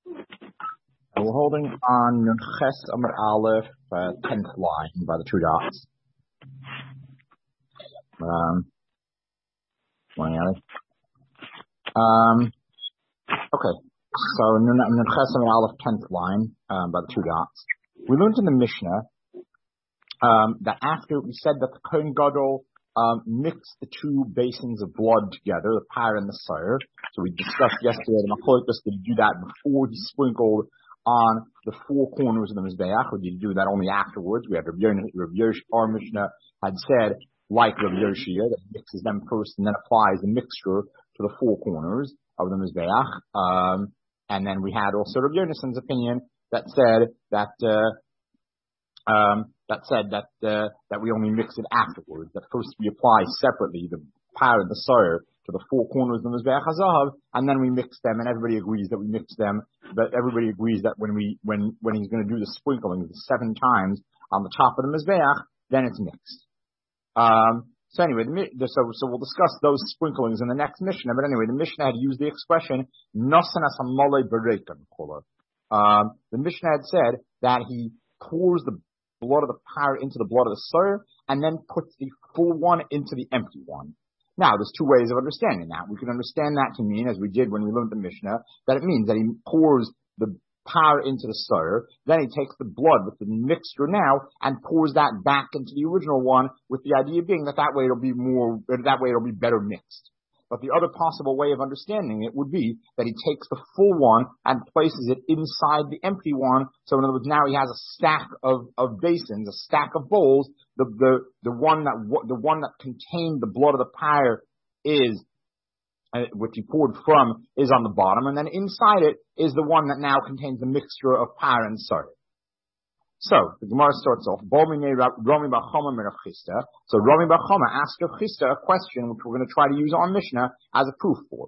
We're holding on Ches Amar Aleph, 10th line by the two dots. Okay, so Ches Amar Aleph, 10th line by the two dots. We learned in the Mishnah that after we said that the Kohen Gadol mixed the two basins of blood together, the par and the sire. So we discussed yesterday the Machlokes did he do that before he sprinkled on the four corners of the Mizbeach, or did he do that only afterwards? We had Rav Yosh, our Mishnah had said, like Rav Yoshia, that he mixes them first and then applies the mixture to the four corners of the Mizbeach. And then we had also Rav Yonason's opinion that said that we only mix it afterwards. That first we apply separately the par and the sire to the four corners of the Mizbeach HaZahav, and then we mix them, and everybody agrees that we mix them. But everybody agrees that when he's going to do the sprinkling 7 times on the top of the Mizbeach, then it's mixed. So anyway, so we'll discuss those sprinklings in the next Mishnah. But anyway, the Mishnah had used the expression Nosanas Hamalei Berekan. The Mishnah had said that he pours the blood of the par into the blood of the sire, and then puts the full one into the empty one. Now, there's 2 ways of understanding that. We can understand that to mean, as we did when we learned the Mishnah, that it means that he pours the par into the sire, then he takes the blood with the mixture now and pours that back into the original one, with the idea being that way it'll be better mixed. But the other possible way of understanding it would be that he takes the full one and places it inside the empty one. So in other words, now he has a stack of basins, a stack of bowls. The one that contained the blood of the par is, which he poured from, is on the bottom, and then inside it is the one that now contains the mixture of par and sire. So the Gemara starts off. So Rami Bar Chama asked Rav Chisda a question which we're going to try to use on Mishnah as a proof for.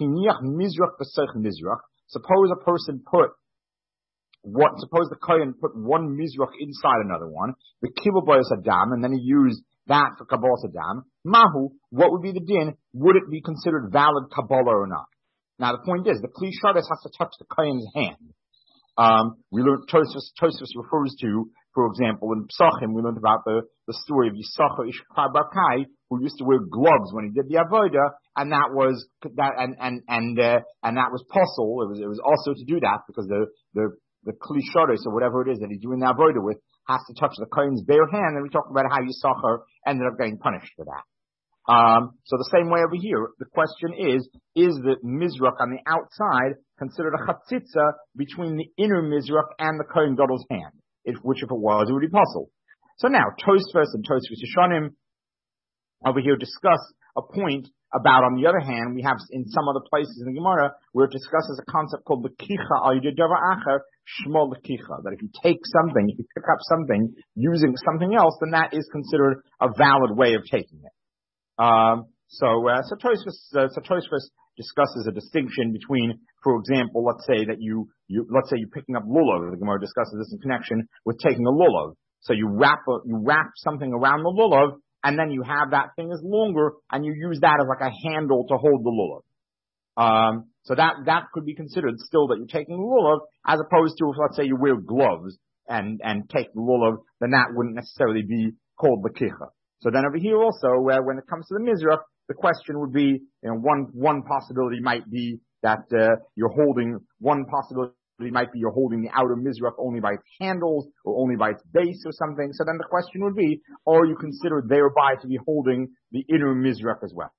Suppose a person suppose the Kohen put one mizrach inside another one, the kibul bayis adam, and then he used that for kabbalas adam. Mahu, what would be the din? Would it be considered valid kabbalah or not? Now the point is, the kli shadas has to touch the Kohen's hand. We learned Tosfos refers to, for example, in Psachim, we learned about the story of Yisachar Ish Barkai, who used to wear gloves when he did the avodah, and that was possible. It was also to do that because the kli shados or whatever it is that he's doing the avodah with has to touch the Kohen's bare hand, and we talked about how Yisachar ended up getting punished for that. So the same way over here, the question is the mizrach on the outside considered a chatzitza between the inner mizrach and the Kohen Gadol's hand? Which if it was, it would be possible. So now, Tosfos and Tosfos Yeshanim over here discuss a point about, on the other hand, we have in some other places in the Gemara where it discusses a concept called l'kicha al yedei davar acher shmo l'kicha, that if you take something, if you pick up something using something else, then that is considered a valid way of taking it. So Tosfos discusses a distinction between, for example, let's say you're picking up lulav. The Gemara discusses this in connection with taking a lulav. So you wrap something around the lulav, and then you have that thing as longer, and you use that as like a handle to hold the lulav. So that could be considered still that you're taking the lulav, as opposed to if, let's say, you wear gloves and take the lulav, then that wouldn't necessarily be called l'kicha. So then over here also, when it comes to the mizrach, the question would be, one possibility might be that you're holding the outer mizrach only by its handles or only by its base or something. So then the question would be, are you considered thereby to be holding the inner mizrach as well?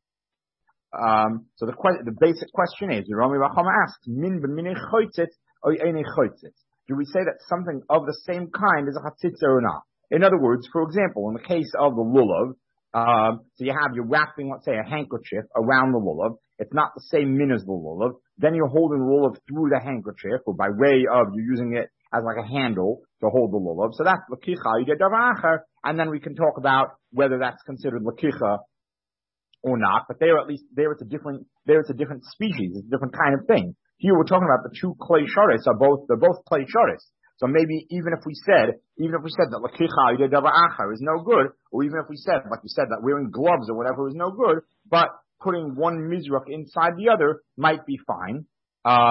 So the basic question is, Rami Bar Chama asks, min b'minei chotzet or einei chotzet? Do we say that something of the same kind is a chatzitza or not? In other words, for example, in the case of the lulav, so you're wrapping, let's say, a handkerchief around the lulav. It's not the same min as the lulav. Then you're holding the lulav through the handkerchief, or by way of you're using it as like a handle to hold the lulav. So that's l'kicha yedei davar acher, and then we can talk about whether that's considered l'kicha or not. But it's a different species. It's a different kind of thing. Here we're talking about the two klei sharis they're both klei sharis. So maybe even if we said that l'kicha yedei davar acher is no good, or even if we said, like we said, that wearing gloves or whatever is no good, but putting one mizrach inside the other might be fine.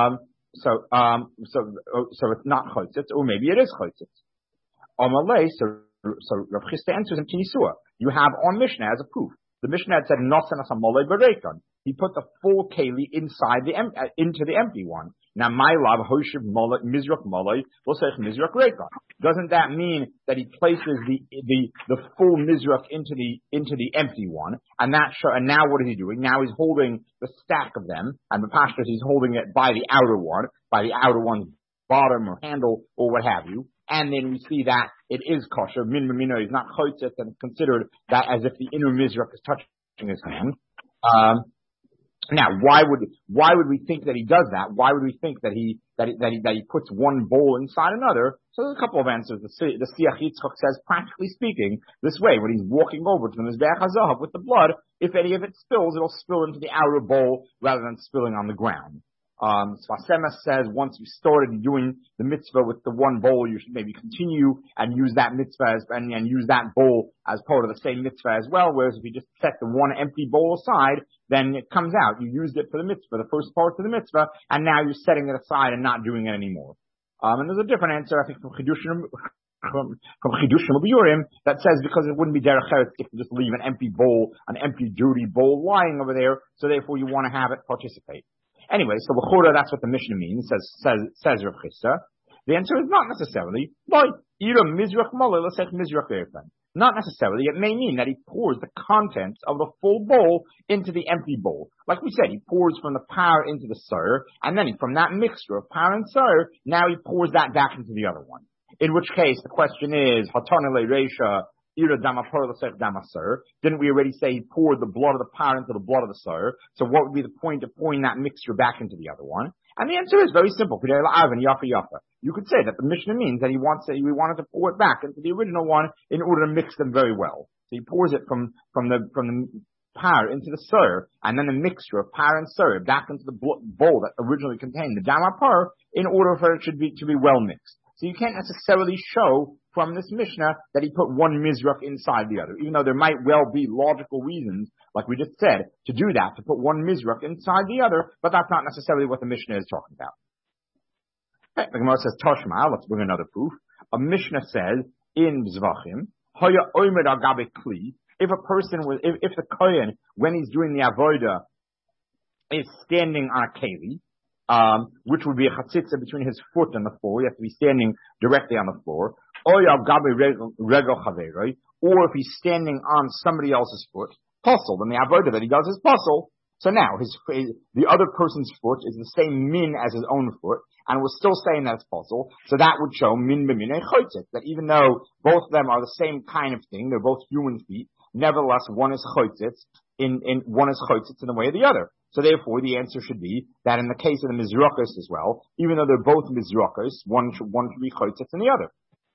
So it's not chotzitz, or maybe it is chotzitz. Amalei, so Rav Chisda answers in Kinisua. You have on Mishnah as a proof. The Mishnah had said nosan as amalei berekon. He put the full keli inside into the empty one. Now my love hoshiv mizrach malay losech mizrach rekon. Doesn't that mean that he places the full mizrach into the empty one? And now what is he doing? Now he's holding the stack of them, and the pashtus he's holding it by the outer one's bottom or handle or what have you. And then we see that it is kosher. Min mamino is not chotzet, and considered that as if the inner mizrach is touching his hand. Now, why would we think that he does that? Why would we think that he puts one bowl inside another? So there's a couple of answers. The Siach Yitzchak says, practically speaking, this way, when he's walking over to the Mizbeach HaZahav with the blood, if any of it spills, it'll spill into the outer bowl rather than spilling on the ground. Sfasema says once you started doing the mitzvah with the one bowl, you should maybe continue and use that mitzvah and use that bowl as part of the same mitzvah as well. Whereas if you just set the one empty bowl aside, then it comes out. You used it for the mitzvah, the first part of the mitzvah, and now you're setting it aside and not doing it anymore. And there's a different answer, I think, from Chidushim Urim that says because it wouldn't be derech eretz if you just leave an empty bowl, an empty dirty bowl lying over there, so therefore you want to have it participate. Anyway, so l'chora, that's what the Mishnah means, says Rav Chisda. The answer is not necessarily. Not necessarily. It may mean that he pours the contents of the full bowl into the empty bowl. Like we said, he pours from the par into the sur, and then from that mixture of par and sur, now he pours that back into the other one. In which case, the question is, Hatanele Reisha, didn't we already say he poured the blood of the par into the blood of the sur? So what would be the point of pouring that mixture back into the other one? And the answer is very simple. You could say that the Mishnah means that he wanted to pour it back into the original one in order to mix them very well. So he pours it from the par into the sur, and then the mixture of par and sur back into the bowl that originally contained the dama par in order for it to be well mixed. So you can't necessarily show from this Mishnah that he put one mizrach inside the other, even though there might well be logical reasons, like we just said, to do that, to put one mizrach inside the other, but that's not necessarily what the Mishnah is talking about. Okay, the Gemara says, Toshma, let's bring another proof. A Mishnah says, in Zvachim, Hoya Oimed Agabe Kli, if the Kohen, when he's doing the Avodah, is standing on a keli, which would be a chatzitza between his foot and the floor. You have to be standing directly on the floor. Or if he's standing on somebody else's foot, puzzle, then the avodah that he does is puzzle. So now the other person's foot is the same min as his own foot, and we're still saying that it's puzzle. So that would show min b'minei chotzet, that even though both of them are the same kind of thing, they're both human feet, nevertheless one is chotzet in the way of the other. So therefore, the answer should be that in the case of the mizrachos as well, even though they're both mizrachos, one should be chotzet than the other.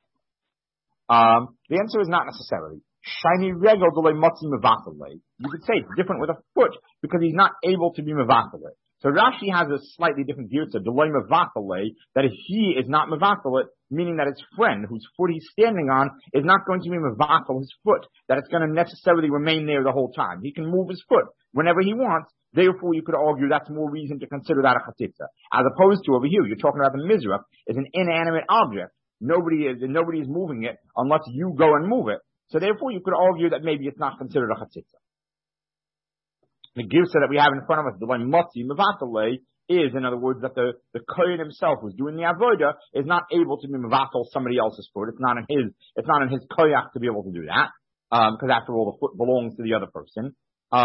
The answer is not necessarily. Shiny regel delay matzi mevatale. You could say it's different with a foot because he's not able to be mevatale. So Rashi has a slightly different view. So delay mevatale, that he is not mevatale, meaning that his friend whose foot he's standing on is not going to be mevatal his foot, that it's going to necessarily remain there the whole time. He can move his foot whenever he wants. Therefore, you could argue that's more reason to consider that a chatzitza. As opposed to over here, you're talking about the mizrach is an inanimate object. Nobody is moving it unless you go and move it. So therefore, you could argue that maybe it's not considered a chatzitza. The girsa that we have in front of us, the one motzi mevatale, is, in other words, that the kohen himself who's doing the avodah is not able to be mevatal somebody else's foot. It's not in his koyach to be able to do that, because after all, the foot belongs to the other person.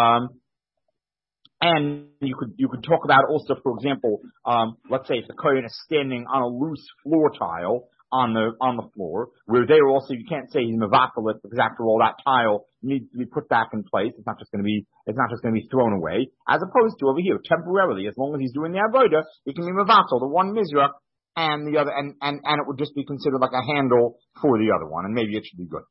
And you could talk about also, for example, let's say if the kohen is standing on a loose floor tile on the floor, where there also you can't say he's mevatal because after all that tile needs to be put back in place. It's not just going to be thrown away. As opposed to over here, temporarily, as long as he's doing the avodah, he can be mevatal, the one mizrach and the other, and it would just be considered like a handle for the other one, and maybe it should be good.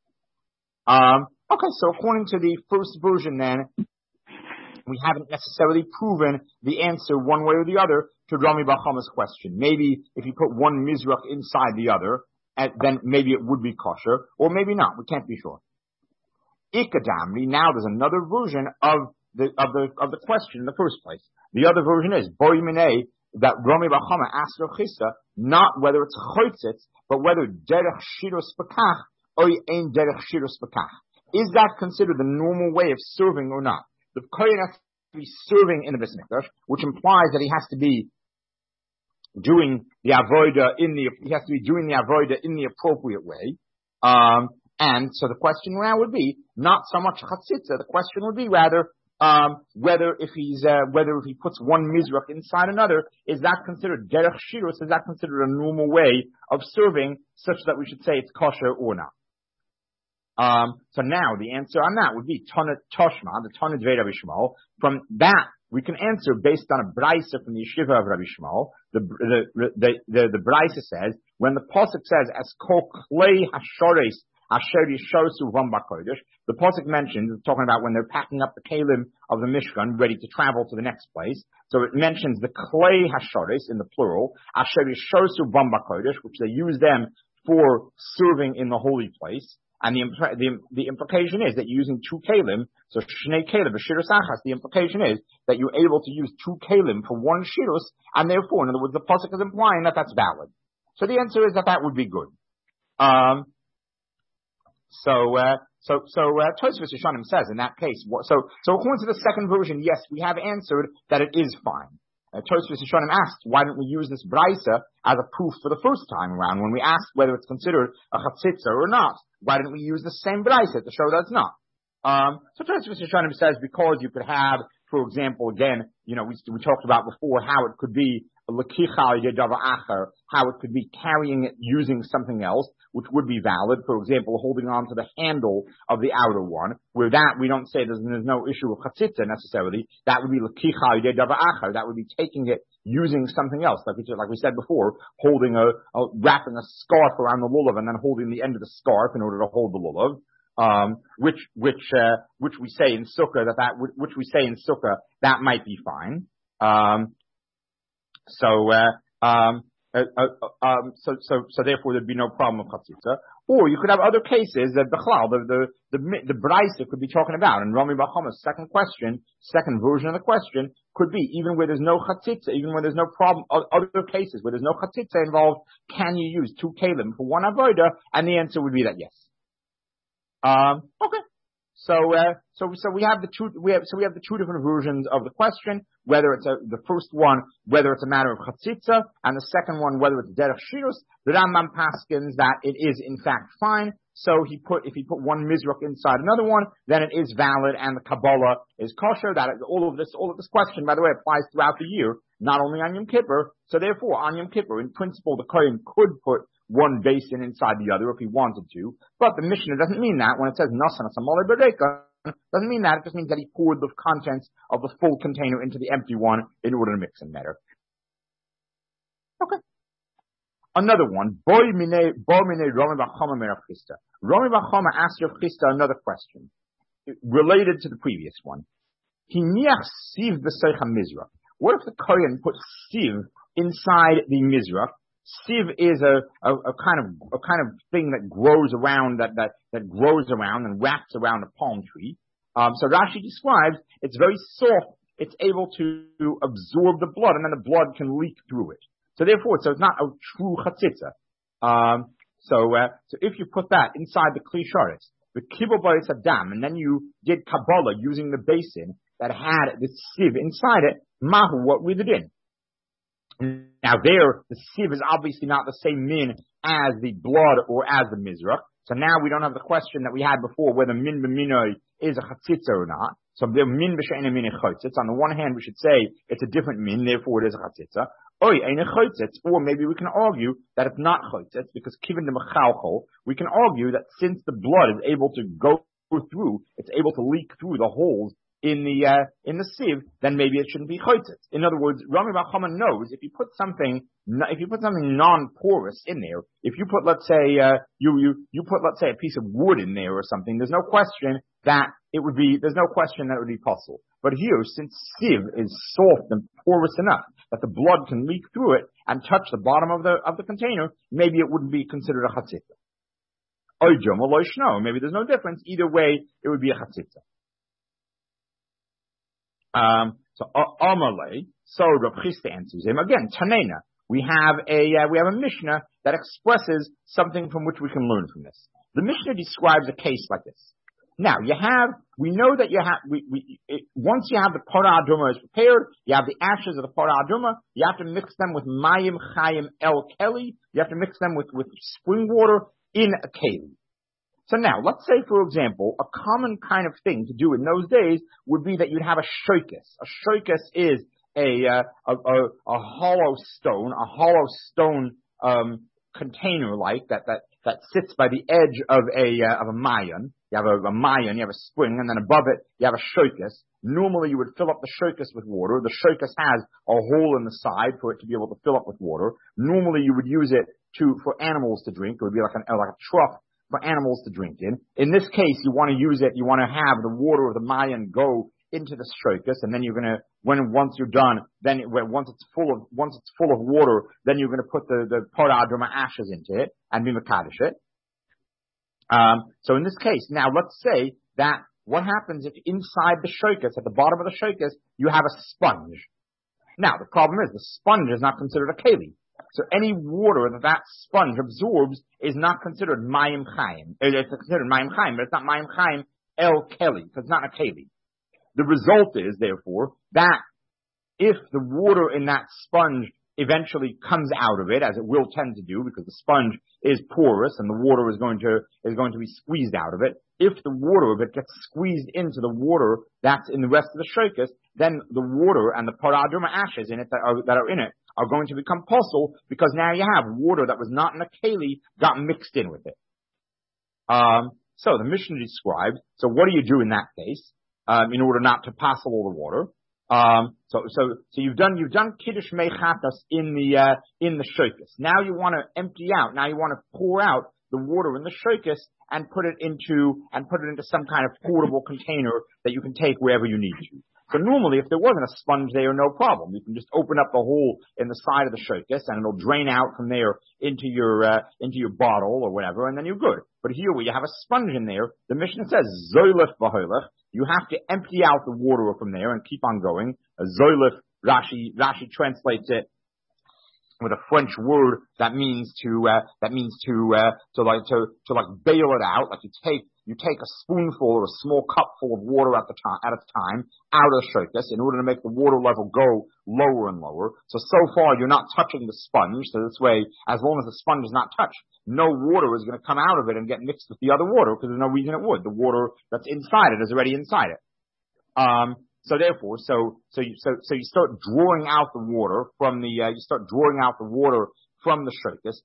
Okay, so according to the first version then, we haven't necessarily proven the answer one way or the other to Rami Bar Chama's question. Maybe if you put one mizrach inside the other, then maybe it would be kosher, or maybe not. We can't be sure. Ikadamri, now there's another version of the question in the first place. The other version is Boy Minei that Rami bar Chama asked Rav Chisda not whether it's chotzitz, but whether derech shiros bekach or ein derech shiros bekach. Is that considered the normal way of serving or not? The kohen has to be serving in the Beis Mikdash, which implies that he has to be doing the avodah in the appropriate way. And so the question now would be not so much chatzitza. The question would be rather whether if he puts one mizrach inside another, is that considered derech shirus? Is that considered a normal way of serving, such that we should say it's kosher or not? So now the answer on that would be Tana Toshma, the Tana Dvei Rabbi Shmuel. From that we can answer based on a brisa from the yeshiva of Rabbi Shmuel. The brisa says when the pasuk says as kol klei hashores asher yishosu v'am b'kodesh, the pasuk mentions, talking about when they're packing up the kalim of the Mishkan ready to travel to the next place. So it mentions the klei hashores in the plural asher yishosu v'am b'kodesh, which they use them for serving in the holy place. And the implication is that you're using two kalim, so shnei kalim, b'shirus achas, the implication is that you're able to use two kalim for one shirus, and therefore, in other words, the pasuk is implying that that's valid. So the answer is that would be good. Tosfos Yeshanim says in that case, so according to the second version, yes, we have answered that it is fine. Tosfos Yeshanim asked, why don't we use this brisa as a proof for the first time around when we asked whether it's considered a chatzitza or not? Why didn't we use the same brisa to show that it's not? So Tosfos Yeshanim says because you could have, for example, again, we talked about before how it could be lekicha yedava acher, how it could be carrying it using something else, which would be valid. For example, holding on to the handle of the outer one, where that we don't say there's no issue of chatzitza necessarily. That would be lekicha yedava acher. That would be taking it using something else, like we said before, holding wrapping a scarf around the lulav and then holding the end of the scarf in order to hold the lulav. Which we say in Sukkah that might be fine. So therefore there'd be no problem with chatzitza. Or you could have other cases that the brisa could be talking about. And Rami bar Chama's second version of the question could be even where there's no chatzitza, even where there's no problem. Other cases where there's no chatzitza involved, can you use two kalim for one avodah? And the answer would be that yes. Okay. So we have the two different versions of the question, whether it's the first one, whether it's a matter of chatzitza, and the second one, whether it's derech shirus. The Rambam paskins that it is in fact fine. So if he put one mizrach inside another one, then it is valid, and the Kabbalah is kosher. That all of this question, by the way, applies throughout the year, not only on Yom Kippur. So therefore, on Yom Kippur, in principle, the kohen could put one basin inside the other if he wanted to. But the Mishnah doesn't mean that. When it says nasan asamale bereka, doesn't mean that. It just means that he poured the contents of the full container into the empty one in order to mix them better. Okay. Another one. Rami bar Chama asked Rav Chisda another question related to the previous one. Hiniach siv b'seich hamizrach. What if the kohen put siv inside the mizrach? Siv is a kind of thing that grows around that grows around and wraps around a palm tree. So Rashi describes it's very soft. It's able to absorb the blood, and then the blood can leak through it. So therefore, it's not a true chatzitza. So if you put that inside the kli sharetz, the kibul b'is adam, and then you did Kabbalah using the basin that had the sieve inside it, mahu, what read it in? Now there, the sieve is obviously not the same min as the blood or as the mizrach. So now we don't have the question that we had before, whether min b'minoi is a chatzitza or not. So the min b'she'ena min chatzitza. On the one hand, we should say it's a different min, therefore it is a chatzitza. Or maybe we can argue that it's not chatzitz because kiven de mechalchol. We can argue that since the blood is able to go through, it's able to leak through the holes in the sieve, then maybe it shouldn't be chatzitz. In other words, Rami bar Chama knows if you put something non-porous in there, if you put, let's say, you put, let's say, a piece of wood in there or something, there's no question that it would be possible. But here, since sieve is soft and porous enough that the blood can leak through it and touch the bottom of the container, maybe it wouldn't be considered a chatzitza. Maybe there's no difference. Either way, it would be a chatzitza. So Amalei, so Rav Chisda answers him again. Tanena, we have a Mishnah that expresses something from which we can learn from this. The Mishnah describes a case like this. Now we know that once you have the parah aduma is prepared, you have the ashes of the parah aduma, you have to mix them with mayim chayim el keli, you have to mix them with spring water in a keli. So now, let's say, for example, a common kind of thing to do in those days would be that you'd have a shoikus. A shoikus is a hollow stone container like that sits by the edge of a mayan. You have a mayan, you have a spring, and then above it you have a shoikus. Normally you would fill up the shoikus with water. The shoikus has a hole in the side for it to be able to fill up with water. Normally you would use it for animals to drink. It would be like a trough for animals to drink in. In this case, you want to use it, you want to have the water of the mayan go into the shoikus, and then you're gonna, once you're done, then once it's full of water, then you're gonna put the parah aduma ashes into it and be mekadosh it. So in this case, now let's say that what happens if inside the shoikus, at the bottom of the shoikus, you have a sponge. Now the problem is the sponge is not considered a keli. So any water that sponge absorbs is not considered mayim chaim. It's considered mayim chaim, but it's not mayim chaim el keli, because it's not a keli. The result is, therefore, that if the water in that sponge eventually comes out of it, as it will tend to do, because the sponge is porous and the water is going to be squeezed out of it, if the water of it gets squeezed into the water that's in the rest of the shoikus, then the water and the parah aduma ashes in it that are in it are going to become puzzle, because now you have water that was not in a keli got mixed in with it. So the Mishnah describes, so what do you do in that case, in order not to passel all the water? So you've done kiddush mechatas in the shoikus. Now you want to empty out, now you want to pour out the water in the shoikus and put it into some kind of portable container that you can take wherever you need to. So normally, if there wasn't a sponge there, no problem. You can just open up the hole in the side of the shoikus, and it'll drain out from there into your bottle or whatever, and then you're good. But here, where you have a sponge in there, the Mishnah says zoylef v'hoylech. You have to empty out the water from there and keep on going. Zoylef, Rashi translates it with a French word that means to bail it out. Like you take a spoonful or a small cupful of water at a time out of the shoikus in order to make the water level go lower and lower. So far you're not touching the sponge. So this way, as long as the sponge is not touched, no water is going to come out of it and get mixed with the other water, because there's no reason it would. The water that's inside it is already inside it. So therefore, you start drawing out the water from the shoikus,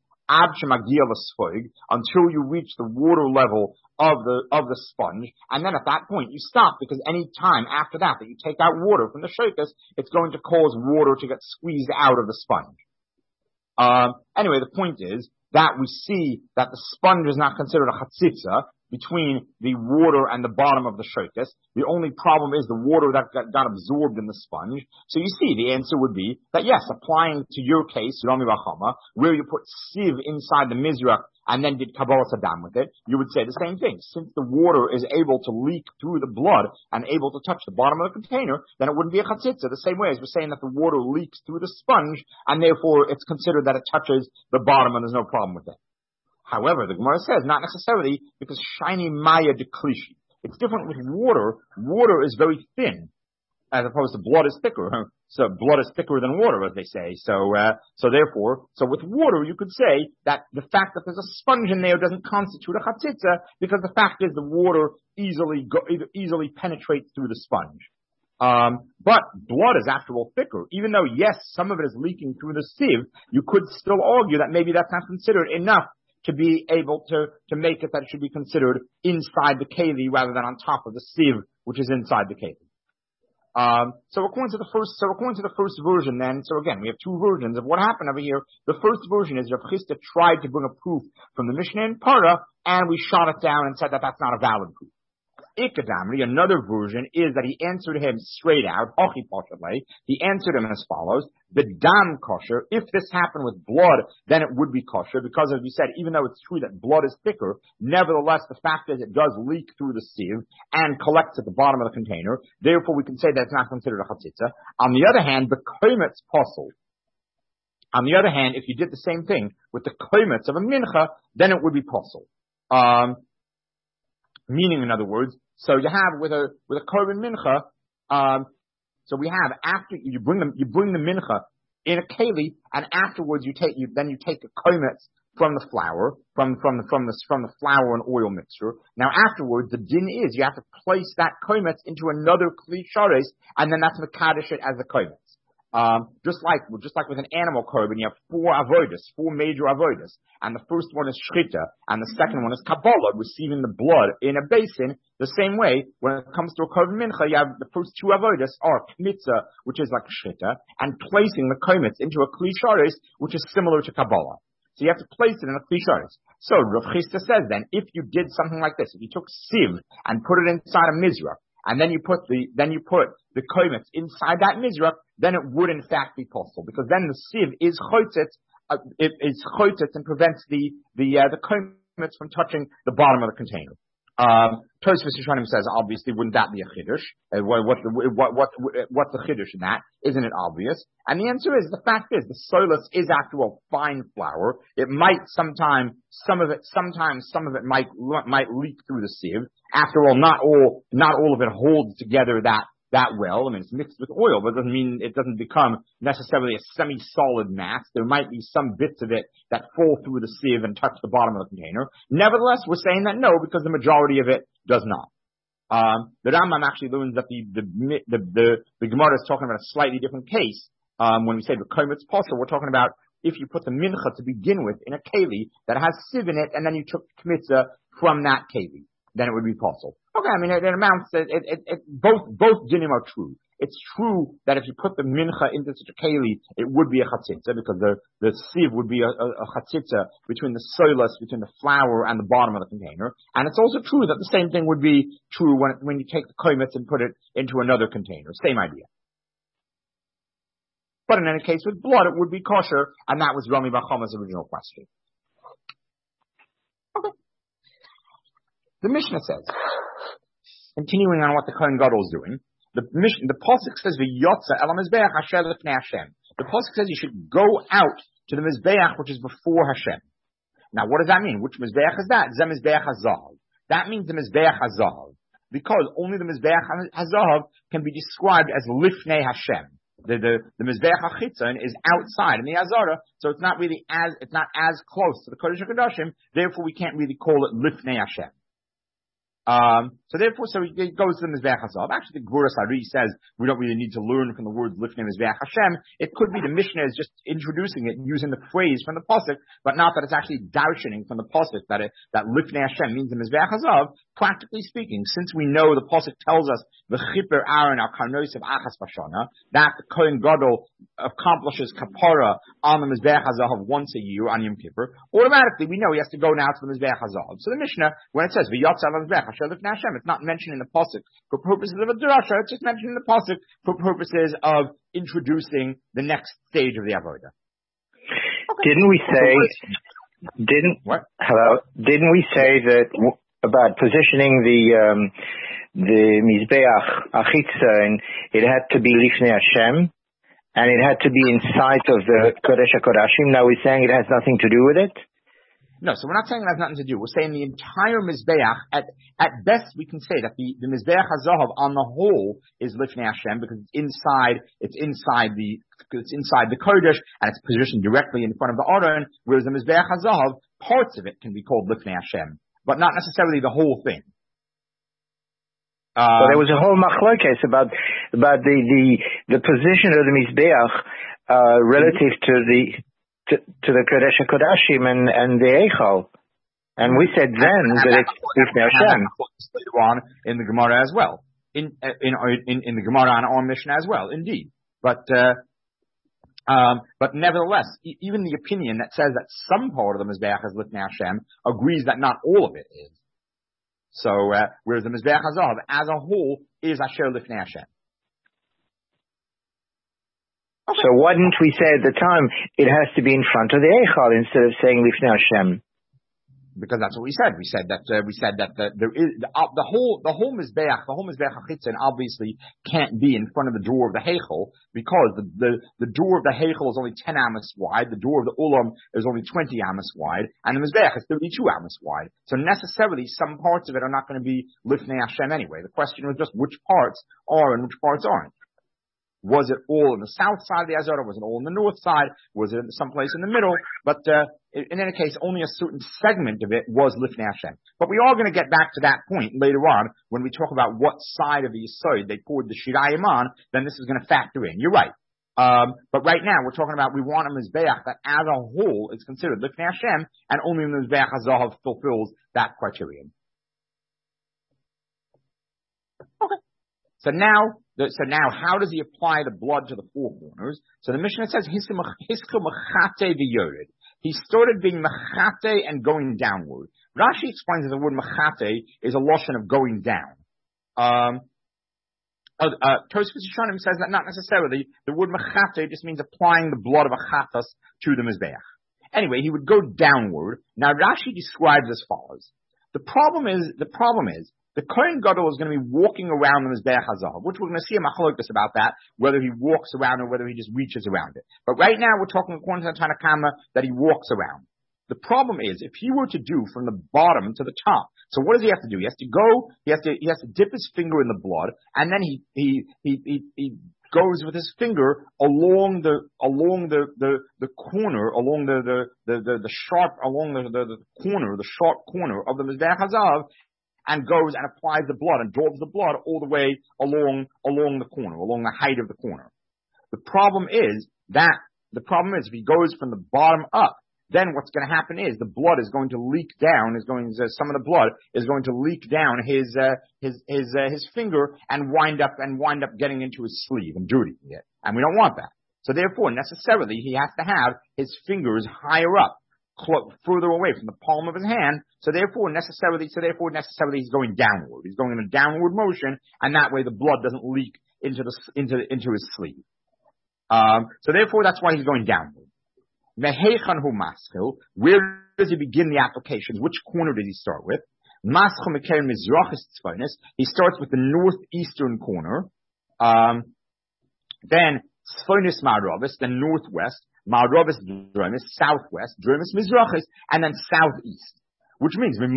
until you reach the water level of the sponge, and then at that point you stop, because any time after that you take out water from the shoikus, it's going to cause water to get squeezed out of the sponge. Anyway, the point is that we see that the sponge is not considered a chatzitza between the water and the bottom of the shoikus. The only problem is the water that got absorbed in the sponge. So you see, the answer would be that yes, applying to your case, Rami Bachama, where you put sieve inside the mizrach and then did kabbalah sadam with it, you would say the same thing. Since the water is able to leak through the blood and able to touch the bottom of the container, then it wouldn't be a chatzitza. The same way as we're saying that the water leaks through the sponge, and therefore it's considered that it touches the bottom and there's no problem with it. However, the Gemara says not necessarily, because shiny maya deklishi. It's different with water. Water is very thin, as opposed to blood is thicker. So blood is thicker than water, as they say. So therefore, with water, you could say that the fact that there's a sponge in there doesn't constitute a chatzitza, because the fact is the water easily penetrates through the sponge. But blood is after all thicker. Even though, yes, some of it is leaking through the sieve, you could still argue that maybe that's not considered enough to be able to make it that it should be considered inside the keli rather than on top of the sieve, which is inside the keli. So according to the first version then, so again, we have two versions of what happened over here. The first version is Rav Chisda tried to bring a proof from the Mishnah in Parah, and we shot it down and said that that's not a valid proof. Ikadamri, another version, is that he answered him straight out, he answered him as follows, the dam kosher, if this happened with blood, then it would be kosher, because as we said, even though it's true that blood is thicker, nevertheless, the fact is it does leak through the sieve and collects at the bottom of the container, therefore we can say that it's not considered a chatzitza. On the other hand, the kometz posel. On the other hand, if you did the same thing with the kometz of a mincha, then it would be posel. Meaning, in other words, so you have with a korban mincha, so we have after you bring the mincha in a keli, and afterwards you take the kometz from the flour, from the flour and oil mixture. Now afterwards, the din is you have to place that kometz into another kli shares, and then that's mekadosh it as a kometz. Just like with an animal korban, you have four major avodas, and the first one is shchita, and the second one is kabbalah, receiving the blood in a basin. The same way, when it comes to a korban mincha, you have the first two avodas are kmitza, which is like shchita, and placing the kometz into a kli shares, which is similar to kabbalah. So you have to place it in a kli shares. So Rav Chisda says then, if you did something like this, if you took sieve and put it inside a mizrach, and then you put the kometz inside that mizrach, then it would in fact be possible, because then the sieve is chotetz, and prevents the kometz from touching the bottom of the container. Tosfos Rishonim says, obviously, wouldn't that be a chiddush? What's the chiddush in that? Isn't it obvious? And the answer is, the fact is, the solus is after all fine flour. It might some of it might leak through the sieve. After all, not all of it holds together that well. I mean, it's mixed with oil, but it doesn't become necessarily a semi-solid mass. There might be some bits of it that fall through the sieve and touch the bottom of the container. Nevertheless, we're saying that no, because the majority of it does not. The Rambam actually learns that the Gemara is talking about a slightly different case. When we say the kometz posel, we're talking about if you put the mincha to begin with in a keli that has sieve in it, and then you took kmitza from that keli, then it would be posel. Okay, I mean, it amounts to, both dinim are true. It's true that if you put the mincha into such a keli, it would be a chatzitza, because the sieve would be a chatzitza between the solus, between the flour and the bottom of the container. And it's also true that the same thing would be true when you take the kometz and put it into another container. Same idea. But in any case, with blood, it would be kosher, and that was Rami Bar Chama's original question. Okay. The Mishnah says, continuing on what the Kohen Gadol is doing, the pasuk says v'yotza el hamizbeach asher lifnei Hashem. The pasuk says you should go out to the mizbeach which is before Hashem. Now, what does that mean? Which mizbeach is that? Zeh mizbeach hazahav. That means the mizbeach hazahav, because only the mizbeach hazahav can be described as lifnei Hashem. The mizbeach hachitzon is outside in the azara, so it's not as close to the Kodesh HaKadoshim. Therefore, we can't really call it lifnei Hashem. So it goes to the Mizbeach Hazav. Actually, the Gvura Sari says we don't really need to learn from the words Lifnei Mizbeach Hashem. It could be the Mishnah is just introducing it using the phrase from the pasuk, but not that it's actually darshaning from the pasuk that Lifnei Hashem means the Mizbeach Hazav. Practically speaking, since we know the pasuk tells us the Chipper Aaron al Karnos of Achas Vashana, that the Kohen Gadol accomplishes kapara on the Mizbeach Hazav once a year on Yom Kippur, automatically we know he has to go now to the Mizbeach Hazav. So the Mishnah, when it says v'yotza al Mizbeach it's not mentioned in the pasuk for purposes of a drasha. It's just mentioned in the pasuk for purposes of introducing the next stage of the avodah. Okay. Didn't we say that about positioning the mizbeach achitzon, it had to be lifnei Hashem, and it had to be inside of the Kodesh HaKodashim? Now we're saying it has nothing to do with it. No, so we're not saying it has nothing to do. We're saying the entire Mizbeach, at best we can say that the Mizbeach HaZahav on the whole is Lifnei Hashem, because it's inside the Kodesh, and it's positioned directly in front of the Aron, whereas the Mizbeach HaZahav, parts of it can be called Lifnei Hashem, but not necessarily the whole thing. So there was a whole machlokes about the position of the Mizbeach relative to the Kodesh HaKodashim and the Eichel. And we said then that it's Lifnei Hashem. Later on in the Gemara as well. In the Gemara and our Mishnah as well, indeed. But nevertheless, even the opinion that says that some part of the Mizbeach is Lifnei Hashem agrees that not all of it is. So, whereas the Mizbeach HaZahav as a whole is Asher Lifnei Hashem. Okay. So why didn't we say at the time it has to be in front of the Eichel instead of saying Lifnei Hashem? Because that's what we said. We said that there is the whole Mizbeach HaChitzon obviously can't be in front of the door of the Heichel because the door of the Heichel is only 10 amos wide, the door of the Ulam is only 20 amos wide, and the Mizbeach is 32 amos wide. So necessarily some parts of it are not going to be Lifnei Hashem anyway. The question was just which parts are and which parts aren't. Was it all on the south side of the Azara? Was it all on the north side? Was it someplace in the middle? But in any case, only a certain segment of it was Lifnei Hashem. But we are going to get back to that point later on when we talk about what side of the Yesod they poured the Shirayim on. Then this is going to factor in. You're right. But right now we're talking about we want a Mizbeach that as a whole is considered Lifnei Hashem, and only the Mizbeach HaZahav fulfills that criterion. Okay. So now, how does he apply the blood to the four corners? So the Mishnah says, Hiska mechate v'yored. He started being mechate and going downward. Rashi explains that the word mechate is a loshon of going down. Tosfos Yeshanim says that not necessarily. The word mechate just means applying the blood of a chatas to the mizbeach. Anyway, he would go downward. Now Rashi describes as follows. The problem is, the Kohen Gadol is going to be walking around the Mizbeach HaZahav, which we're going to see a machlokes about that, whether he walks around or whether he just reaches around it. But right now we're talking according to the Tanna Kama that he walks around. The problem is, if he were to do from the bottom to the top, so what does he have to do? He has to dip his finger in the blood, and then he goes with his finger along the corner, along the sharp corner of the Mizbeach HaZahav, and goes and applies the blood and draws the blood all the way along the corner, along the height of the corner. The problem is if he goes from the bottom up, then what's going to happen is the blood is going to leak down, some of the blood is going to leak down his finger and wind up getting into his sleeve and dirtying it. And we don't want that. So therefore, necessarily, he has to have his fingers higher up, further away from the palm of his hand. So therefore, necessarily, he's going downward. He's going in a downward motion, and that way the blood doesn't leak into his sleeve. So therefore, that's why he's going downward. Mehechan hu maschil. Where does he begin the applications? Which corner did he start with? Maschil mekeren mizrachis tzfonis. He starts with the northeastern corner. Then tzfonis ma'aravis, then northwest. Ma'aravis dromis, southwest. Dromis mizrachis, and then southeast. Which means the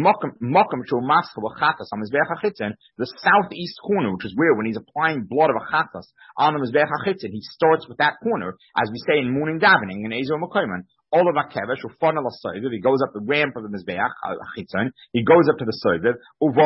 southeast corner, which is where when he's applying blood of a chatas on the mizbeach hachitzin, he starts with that corner, as we say in morning davening in Ezer Mekoyman. All of Akevesh, or funnel he goes up the ramp of the mizbeach hachitzin, he goes up to the soviv,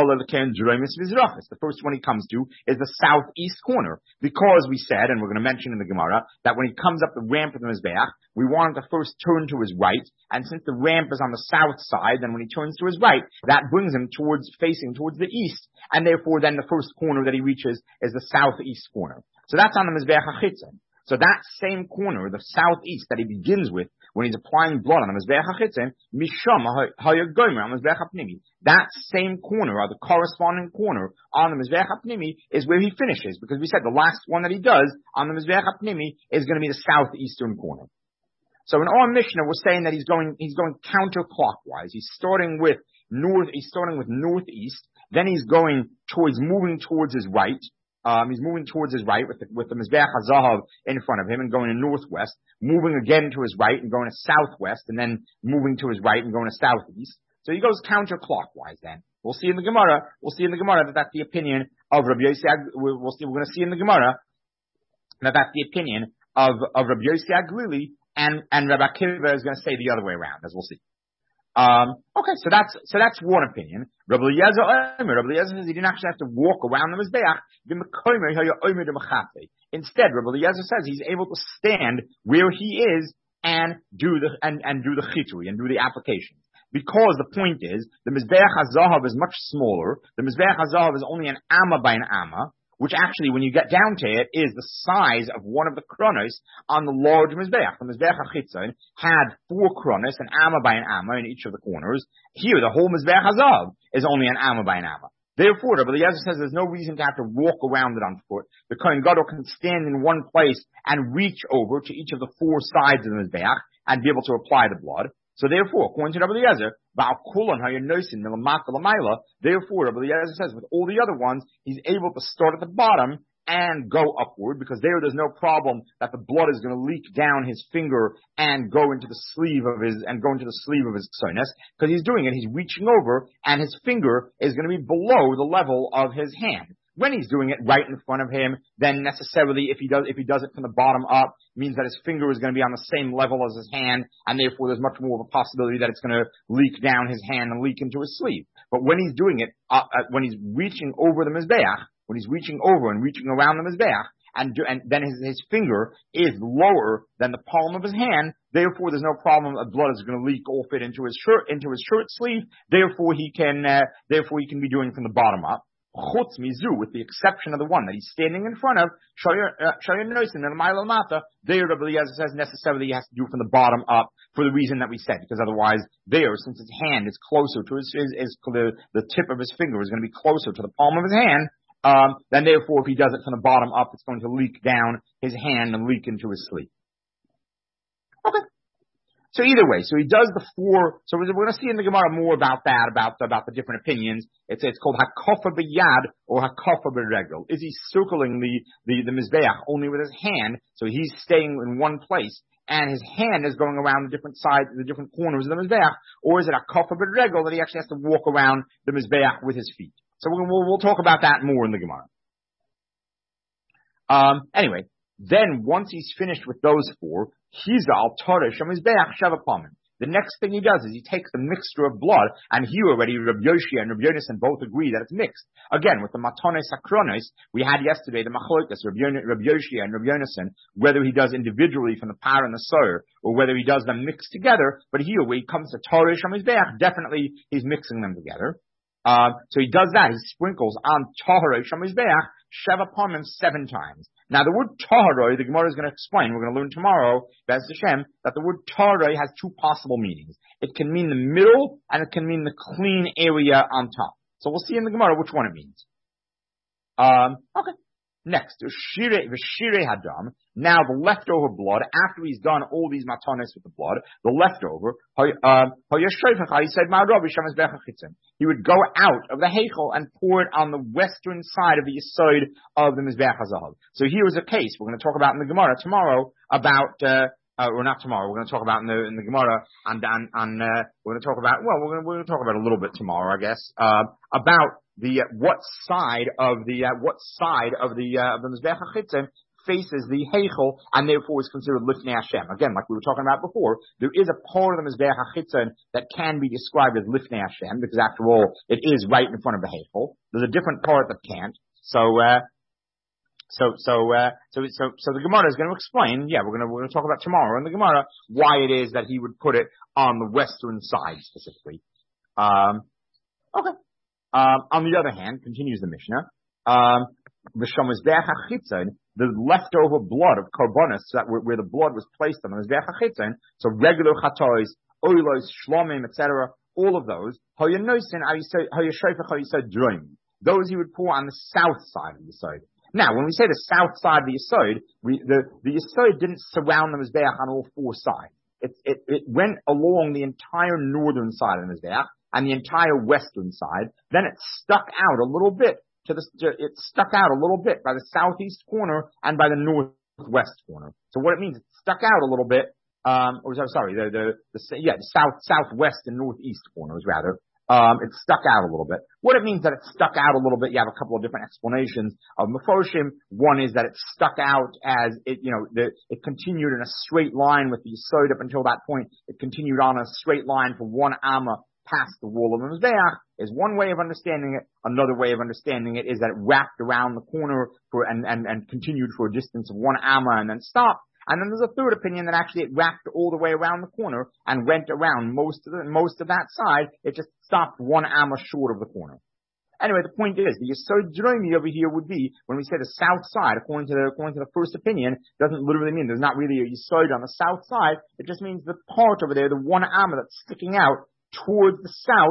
the first one he comes to is the southeast corner, because we said, and we're going to mention in the Gemara, that when he comes up the ramp of the mizbeach, we want him to first turn to his right, and since the ramp is on the south side, then when he turns to his right, that brings him facing towards the east, and therefore then the first corner that he reaches is the southeast corner. So that's on the mizbeach hachitzin. So that same corner, the southeast that he begins with when he's applying blood on the mizbeach hachitzin, misham hayagomer on the mizbeach hapnimi. That same corner, or the corresponding corner on the mizbeach hapnimi, is where he finishes, because we said the last one that he does on the mizbeach hapnimi is going to be the southeastern corner. So in our Mishnah, we're saying that he's going counterclockwise. He's starting with northeast, then he's moving towards his right. He's moving towards his right with the Mizbeach HaZahav in front of him and going to northwest, moving again to his right and going to southwest, and then moving to his right and going to southeast. So he goes counterclockwise then. We'll see in the Gemara that that's the opinion of Rabbi Yossi. We're going to see in the Gemara that that's the opinion of Rabbi Yossi Aglili, and Rabbi Akiva is going to say the other way around, as we'll see. Okay, so that's one opinion. Rabbi Eliezer says he didn't actually have to walk around the Mizbeach. Instead, Rabbi Eliezer says he's able to stand where he is and do the chitui and do the application. Because the point is, the Mizbeach HaZahav is much smaller. The Mizbeach HaZahav is only an amma by an amma, which actually, when you get down to it, is the size of one of the kronos on the large Mizbeach. The Mizbeach HaChitzon had 4 kronos, an amma by an amma in each of the corners. Here, the whole Mizbeach HaZahav is only an amma by an amma. Therefore, Rabbi Eliezer says there's no reason to have to walk around it on foot. The Kohen Gadol can stand in one place and reach over to each of the four sides of the Mizbeach and be able to apply the blood. So therefore, according to Rabbi Eliezer, therefore, Rabbi Eliezer says with all the other ones, he's able to start at the bottom and go upward, because there's no problem that the blood is going to leak down his finger and go into the sleeve of his ksonis, because he's doing it, he's reaching over, and his finger is going to be below the level of his hand. When he's doing it right in front of him, then necessarily if he does it from the bottom up, means that his finger is going to be on the same level as his hand, and therefore there's much more of a possibility that it's going to leak down his hand and leak into his sleeve. But when he's doing it, when he's reaching over the Mizbeach, when he's reaching over and reaching around the Mizbeach, and then his finger is lower than the palm of his hand, therefore there's no problem that blood is going to leak off it into his shirt sleeve, therefore he can be doing from the bottom up. Chutz mizu, with the exception of the one that he's standing in front of, Shaya Noisin and Milo Mata, there Rabbi Eliezer says necessarily he has to do from the bottom up for the reason that we said, because otherwise since his hand is closer to the tip of his finger is going to be closer to the palm of his hand, then therefore if he does it from the bottom up, it's going to leak down his hand and leak into his sleeve. Okay. So either way, so he does the four, so we're going to see in the Gemara more about that, about the different opinions. It's called Hakofa b'yad or Hakofa b'regel. Is he circling the Mizbeach only with his hand, so he's staying in one place, and his hand is going around the different sides, the different corners of the Mizbeach, or is it Hakofa b'regel that he actually has to walk around the Mizbeach with his feet? So we'll talk about that more in the Gemara. Anyway, then once he's finished with those four, the next thing he does is he takes the mixture of blood, and here already Rabbi Yoshia and Rabbi Yonasan both agree that it's mixed. Again, with the matones sakronos, we had yesterday the machlokas, Rabbi Yoshia and Rabbi Yonasan, whether he does individually from the par and the soyer, or whether he does them mixed together, but here when he comes to Torah Shamizbeach, definitely he's mixing them together. So he does that, he sprinkles on Torah Shamizbeach, Sheva Pamim 7 times. Now the word Taharoi, the Gemara is going to explain, we're going to learn tomorrow, Bez Hashem, that the word Taharoi has two possible meanings. It can mean the middle, and it can mean the clean area on top. So we'll see in the Gemara which one it means. Okay. Next, V'shirei Hadam. Now the leftover blood, after he's done all these matanes with the blood, the leftover, he would go out of the heichal and pour it on the western side of the yesod of the Mizbeach HaZahav. So here is a case we're going to talk about in the Gemara tomorrow about, or not tomorrow, we're going to talk about in the Gemara we're going to talk about, we're going to talk about a little bit tomorrow, I guess, about what side of the Mizbeach HaChitzon faces the Heichel, and therefore is considered Lifnei Hashem. Again, like we were talking about before, there is a part of the Mizbeach HaChitzon that can be described as Lifnei Hashem, because after all, it is right in front of the Heichel. There's a different part that can't. So the Gemara is going to explain, we're going to talk about tomorrow in the Gemara, why it is that he would put it on the western side specifically. Okay. On the other hand, continues the Mishnah, the leftover blood of korbanos, where the blood was placed on the Mizbeach HaChitzon, so regular chatois, oilos, shlomim, etc., all of those, those he would pour on the south side of the yesod. Now, when we say the south side of the yesod, the yesod didn't surround the Mizbeach on all four sides. It went along the entire northern side of the Mizbeach and the entire western side. Then it stuck out a little bit by the southeast corner and by the northwest corner. So what it means, it stuck out a little bit, the southwest and northeast corners rather. It stuck out a little bit. What it means that it stuck out a little bit, you have a couple of different explanations of Mefoshim. One is that it stuck out as it continued in a straight line with the Yesod up until that point. It continued on a straight line for 1 amma past the wall of the Mizbeach is one way of understanding it. Another way of understanding it is that it wrapped around the corner and continued for a distance of 1 amma and then stopped. And then there's a third opinion that actually it wrapped all the way around the corner and went around most of that side. It just stopped 1 amma short of the corner. Anyway, the point is, the Yesod Dromi over here would be, when we say the south side, according to the first opinion, doesn't literally mean there's not really a Yesod on the south side. It just means the part over there, the 1 amma that's sticking out towards the south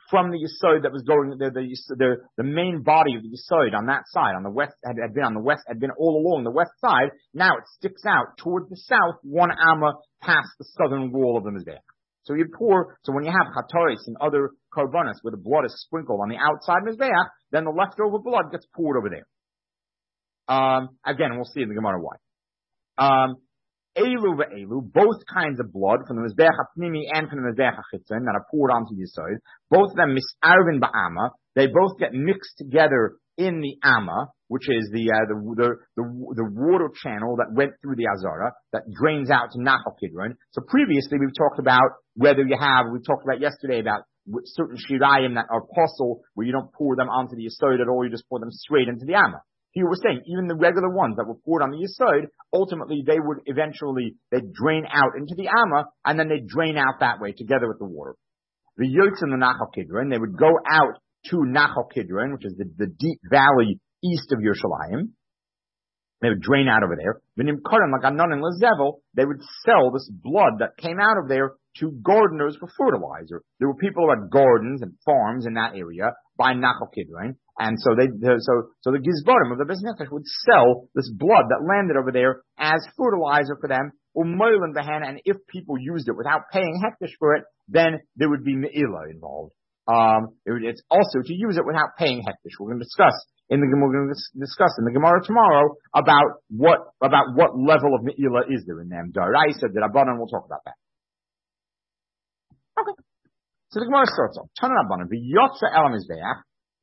from the Yesod that was going, the main body of the Yesod on that side, on the west, had been all along the west side. Now it sticks out towards the south, 1 amma past the southern wall of the Mizbeach. So when you have chatoris and other korbanos where the blood is sprinkled on the outside Mizbeach, then the leftover blood gets poured over there. Again, we'll see in the Gemara why. Elu ve'elu, both kinds of blood from the Mizbeach HaPnimi and from the Mizbeach HaChitzon that are poured onto the Yesod, both of them misarvin ba'ama, they both get mixed together in the amma, which is the water channel that went through the Azara, that drains out to Nachal Kidron. So previously we've talked about we talked about yesterday about certain shirayim that are apostle, where you don't pour them onto the Yesod at all, you just pour them straight into the amma. Here we're saying even the regular ones that were poured on the Yesod, ultimately they drain out into the amma, and then they drain out that way together with the water. The Yotz and the Nachal Kidron, they would go out to Nachal Kidron, which is the deep valley east of Yerushalayim. They would drain out over there. V'nim koren like Anon and Lezevel, they would sell this blood that came out of there to gardeners for fertilizer. There were people who had gardens and farms in that area by Nachal Kidron. And so the Gizbarim of the Beis Mikdash would sell this blood that landed over there as fertilizer for them, and if people used it without paying hektish for it, then there would be me'ilah involved. It's also to use it without paying hektish. We're going to discuss in the Gemara tomorrow about what level of me'ilah is there in them. Daraisa, the Rabbanan, we'll talk about that. Okay. So the Gemara starts off. Tana Rabbanan, v'yotza el mizbeach,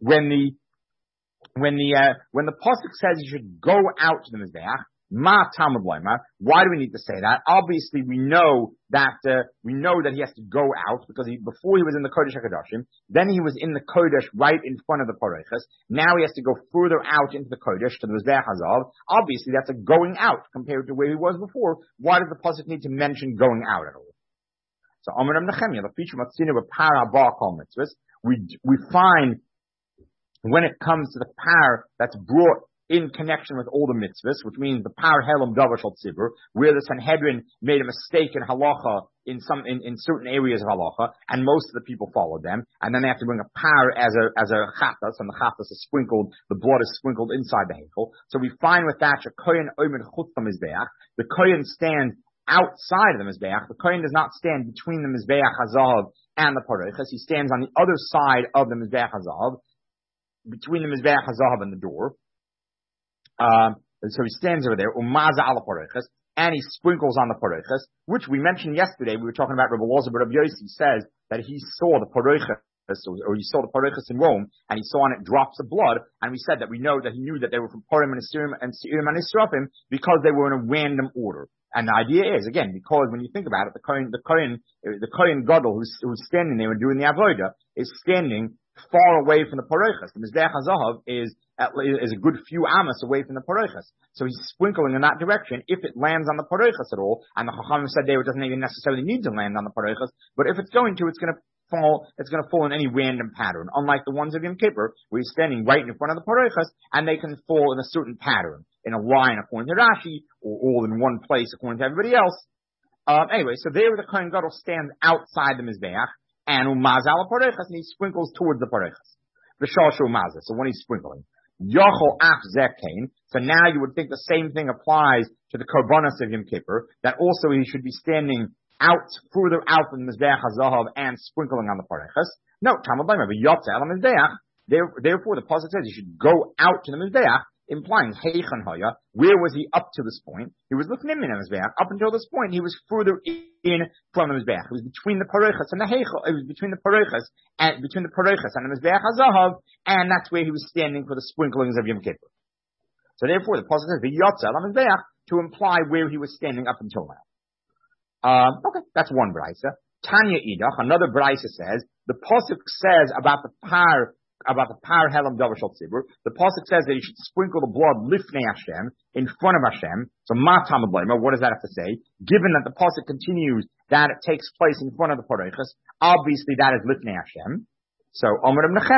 when the pasuk says you should go out to the Mizbeach, ma tamud loima, why do we need to say that? Obviously we know that he has to go out because before he was in the Kodesh HaKadoshim, then he was in the Kodesh right in front of the Parechas. Now he has to go further out into the Kodesh to the Mizbeach Hazav. Obviously that's a going out compared to where he was before. Why does the pasuk need to mention going out at all? So Amar Nechemia, the feature matzina with para ba kol mitzvahs, we find when it comes to the par that's brought in connection with all the mitzvahs, which means the par helam davar shel tzibur, where the Sanhedrin made a mistake in halacha in certain areas of halacha, and most of the people followed them, and then they have to bring a par as a chatas, and the chatas is sprinkled, the blood is sprinkled inside the hekel. So we find with that kohen oimed chutz mizbeach, the kohen stands outside of the mizbeach. The kohen does not stand between the mizbeach hazav and the parechas. He stands on the other side of the mizbeach hazav, between the Mizbeach HaZahav and the door. So he stands over there, umaza ala parechas, and he sprinkles on the parechas, which we mentioned yesterday. We were talking about Rabbi Elazar, but Rabbi Yossi says that he saw the parechas, or he saw the parechas in Rome, and he saw on it drops of blood, and we said that he knew that they were from Purim and Seirim and Israfim because they were in a random order. And the idea is, again, because when you think about it, the Kohen Gadol who's standing there and doing the Avodah is standing far away from the parechas. The Mizbeach HaZahav is a good few amas away from the parechas. So he's sprinkling in that direction. If it lands on the parechas at all, and the Chachamim said there it doesn't even necessarily need to land on the parechas, but if it's going to, it's going to fall in any random pattern, unlike the ones of Yom Kippur, where he's standing right in front of the parechas, and they can fall in a certain pattern, in a line according to Rashi, or all in one place according to everybody else. Anyway, so there the Kohen Gadol stands outside the Mizbeach, and umazal parechas, and he sprinkles towards the parechas. V'shashu umazah. So when he's sprinkling, yochol af zekain. So now you would think the same thing applies to the korbanos of Yom Kippur, that also he should be standing further out from the Mizbeach HaZahav and sprinkling on the parechas. No, tamad b'yma v'yotza el Mizbeach. Therefore, the pasuk says he should go out to the Mizbeach, implying heichan haya. Where was he up to this point? He was looking in the Mizbeach. Up until this point, he was further in from the Mizbeach. It was between the parechas and the heichal. It was between the parechas and the Mizbeach HaZahav, and that's where he was standing for the sprinklings of Yom Kippur. So therefore, the pasuk says v'yotza el Mizbeach to imply where he was standing up until now. Okay, that's one brisa. Tanya Idach, another brisa says the pasuk says about the par helam davar shel tzibur. The pasuk says that he should sprinkle the blood lifnei Hashem, in front of Hashem. So ma tamad loima, what does that have to say? Given that the pasuk continues that it takes place in front of the parechas, obviously that is lifnei Hashem. So Omer of Nechemia,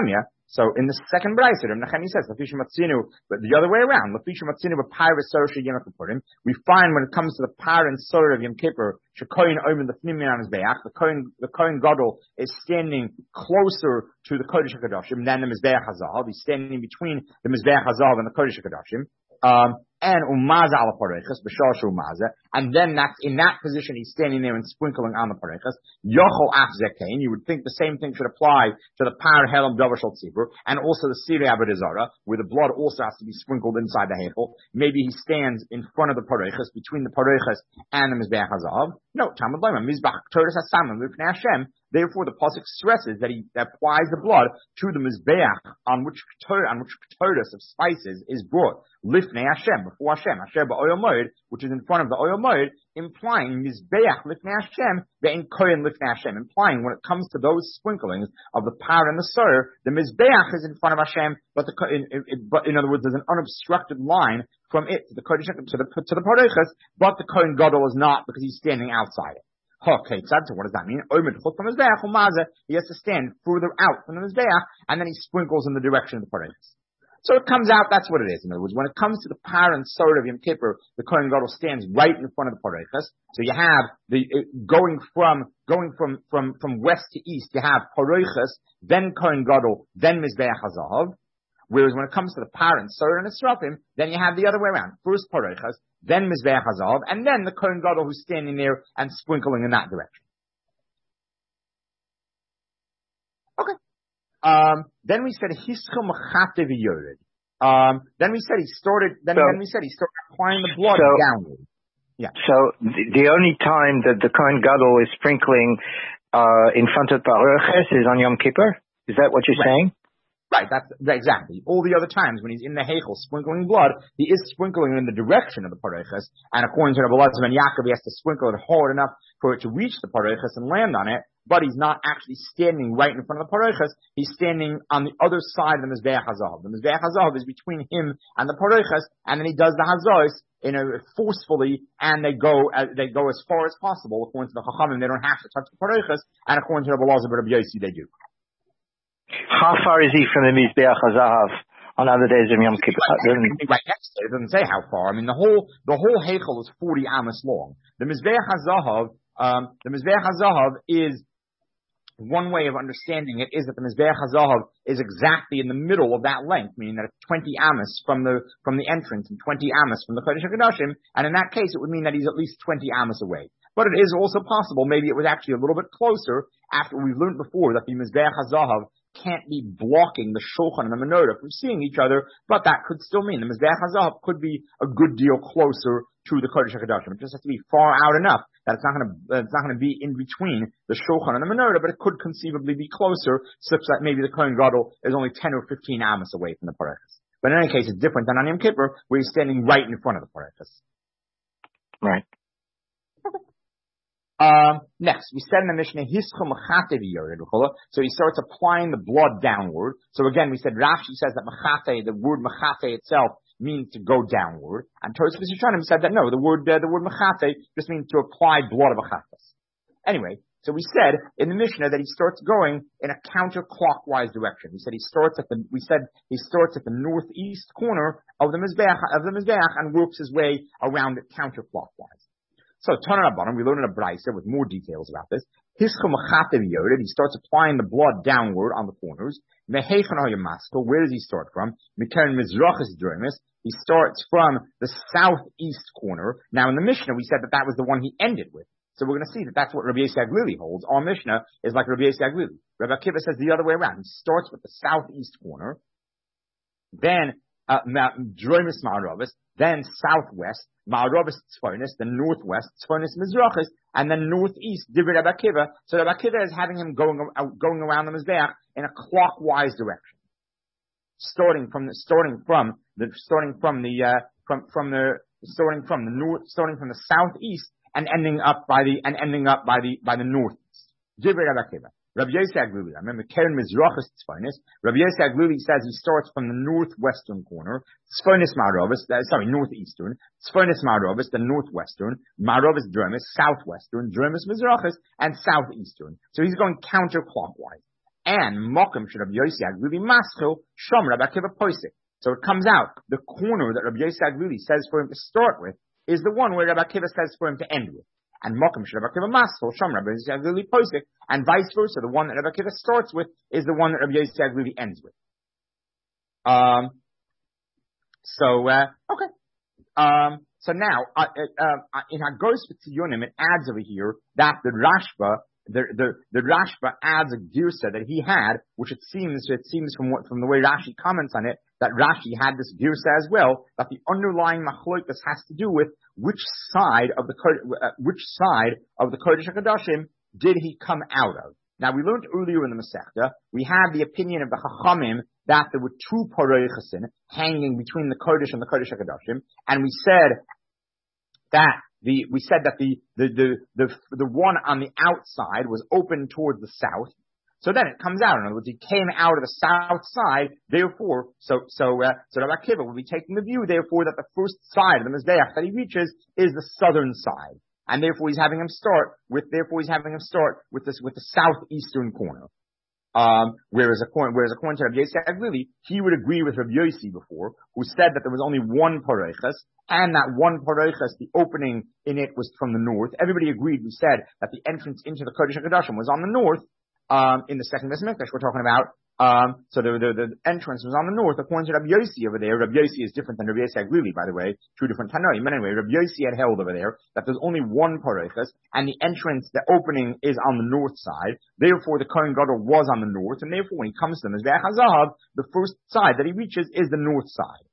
So in the second brayser, Nachem says, Lafisha Matzinu, but the other way around, Lafisha Matzinu, but Pyra Sorosha Yom Kippurim, we find when it comes to the Pyra and Sor of Yom Kippur, Shekoyin Omen the Fnimi on his Be'ach, the Kohen Gadol is standing closer to the Kodesh HaKadoshim than the Mizbeach HaZahav. He's standing between the Mizbeach HaZahav and the Kodesh HaKadoshim. And umaza ala parechas, b'shal umaza, and then that's in that position he's standing there and sprinkling on the parechas. Yochol af zekain. You would think the same thing should apply to the par helam davar shel tzibur, and also the sirei avodah where the blood also has to be sprinkled inside the heichel. Maybe he stands in front of the parechas, between the parechas and the mizbeach hazav. No, Talmud Lema mizbach toras hasamim lifnei Hashem. Therefore, the pasuk stresses that he applies the blood to the mizbeach on which ketores of spices is brought lifnei Hashem, before Hashem, Asher ba'oil moed, which is in front of the oil moed, implying mizbeach lifnei Hashem ve'in kohen lifnei Hashem, implying when it comes to those sprinklings of the par and the sur, the mizbeach is in front of Hashem, but in other words, there's an unobstructed line from it to the kodesh to the parechas, but the kohen gadol is not because he's standing outside it. Okay, so what does that mean? He has to stand further out from the mizbeach, and then he sprinkles in the direction of the parechas. So it comes out, that's what it is. In other words, when it comes to the par and sod of Yom Kippur, the Kohen Gadol stands right in front of the parechas. So you have going from west to east, you have parechas, then Kohen Gadol, then Mizbeach HaZahav. Whereas when it comes to the par and sod and Esrafim, then you have the other way around. First parechas, then Mizbeach HaZahav, and then the Kohen Gadol who's standing there and sprinkling in that direction. Okay. Then we said Hischel Machate v'Yored. Then we said he started applying the blood downward. Yeah. So the only time that the Kohen Gadol is sprinkling in front of Parechas is on Yom Kippur. Is that what you're saying? Right, that's exactly. All the other times when he's in the Heichel sprinkling blood, he is sprinkling in the direction of the parechas, and according to the Belazim and Yaakov, he has to sprinkle it hard enough for it to reach the parechas and land on it, but he's not actually standing right in front of the parechas, he's standing on the other side of the Mizbeach HaZahav. The Mizbeach HaZahav is between him and the parechas, and then he does the Hazos forcefully, and they go as far as possible. According to the Chachamim, they don't have to touch the parechas, and according to the Belazim and Rabbi Yossi, they do. How far is he from the Mizbeach HaZahav on other days of Yom Kippur? Right next to it. It doesn't say how far. I mean, the whole Heichel is 40 amos long. The Mizbeach HaZahav is one way of understanding it is that the Mizbeach HaZahav is exactly in the middle of that length, meaning that it's 20 amos from the entrance and 20 amos from the Kodesh HaKadoshim, and in that case it would mean that he's at least 20 amos away. But it is also possible, maybe it was actually a little bit closer after we've learned before that the Mizbeach HaZahav can't be blocking the shulchan and the menorah from seeing each other, but that could still mean the Mizbeach HaZahav could be a good deal closer to the Kodesh HaKadoshim. It just has to be far out enough that it's not going to be in between the shulchan and the menorah, but it could conceivably be closer, such that maybe the Kohen Gadol is only 10 or 15 amos away from the parechas. But in any case, it's different than on Yom Kippur, where he's standing right in front of the parechas. Right. Next, we said in the Mishnah, so he starts applying the blood downward. So again, we said Rashi says that machate, the word machate itself means to go downward, and Tosfos Yisraelim said that no, the word machate just means to apply blood of a chatas. Anyway, so we said in the Mishnah that he starts going in a counterclockwise direction. We said he starts at the northeast corner of the mizbeach and works his way around it counterclockwise. So, Tana Rabbanan, we learned in a brayser with more details about this. He starts applying the blood downward on the corners. Where does he start from? He starts from the southeast corner. Now, in the Mishnah, we said that was the one he ended with. So we're going to see that that's what Rabbi Yossi Aglili holds. Our Mishnah is like Rabbi Yossi Aglili. Rabbi Akiva says the other way around. He starts with the southeast corner, then Dromis Ma'aravis, then southwest, Ma'aravis Tzfonis, then northwest, Tzfonis Mizrachis, and then northeast, Divrei Rabbi Akiva. So Rabbi Akiva is having him going around the Mizbeach in a clockwise direction. Starting from the southeast and ending up by the northeast. Divrei Rabbi Akiva. Rabbi Yossi Aglili, I remember Keren Mizrachis Tzfonis. Rabbi Yossi Aglili says he starts from the northwestern corner, northeastern, Tzfonis Ma'aravis, the northwestern, Ma'aravis Dromis, southwestern, Dromis Mizrachis, and southeastern. So he's going counterclockwise. and Mokum should Rabbi Yossi Aglili Maschil, Shom Rabbi Akiva Poisik. So it comes out, the corner that Rabbi Yossi Aglili says for him to start with is the one where Rabbi Akiva says for him to end with. And Mokum should Rabbi Akiva Maschil, Shom Rabbi Yossi Aglili Poisik, and vice versa. The one that Rabbi Akiva starts with is the one that Rabbi Yossi Aglili ends with. So now, in Hagos V'Tzionim, it adds over here that the Rashba adds a girsa that he had, which it seems from the way Rashi comments on it, that Rashi had this girsa as well, that the underlying machlokas has to do with which side of the Kodesh HaKadoshim did he come out of. Now, we learned earlier in the Masechta, we had the opinion of the Chachamim that there were two Paroichasin hanging between the Kodesh and the Kodesh HaKadoshim, and we said that the one on the outside was open towards the south. So then it comes out. In other words, he came out of the south side. Therefore, so Rabbi Akiva will be taking the view, therefore, that the first side of the Mizbeach that he reaches is the southern side. And therefore he's having him start with the southeastern corner. Whereas according to Rabbi Yossi Aglili, he would agree with Rabbi Yossi before, who said that there was only one paroichas, and that one paroichas, the opening in it was from the north. Everybody agreed. We said that the entrance into the Kodesh HaKadoshim was on the north. In the second Beis Mikdash we're talking about. So the entrance was on the north. According to Rabbi Yossi over there, Rabbi Yossi is different than Rabbi Yossi Aglili, by the way, two different Tanoim. But anyway, Rabbi Yossi had held over there that there's only one paroichas, and the entrance, the opening is on the north side. Therefore, the Kohen Gadol was on the north, and therefore, when he comes to the Mizbeach HaZahav, the first side that he reaches is the north side.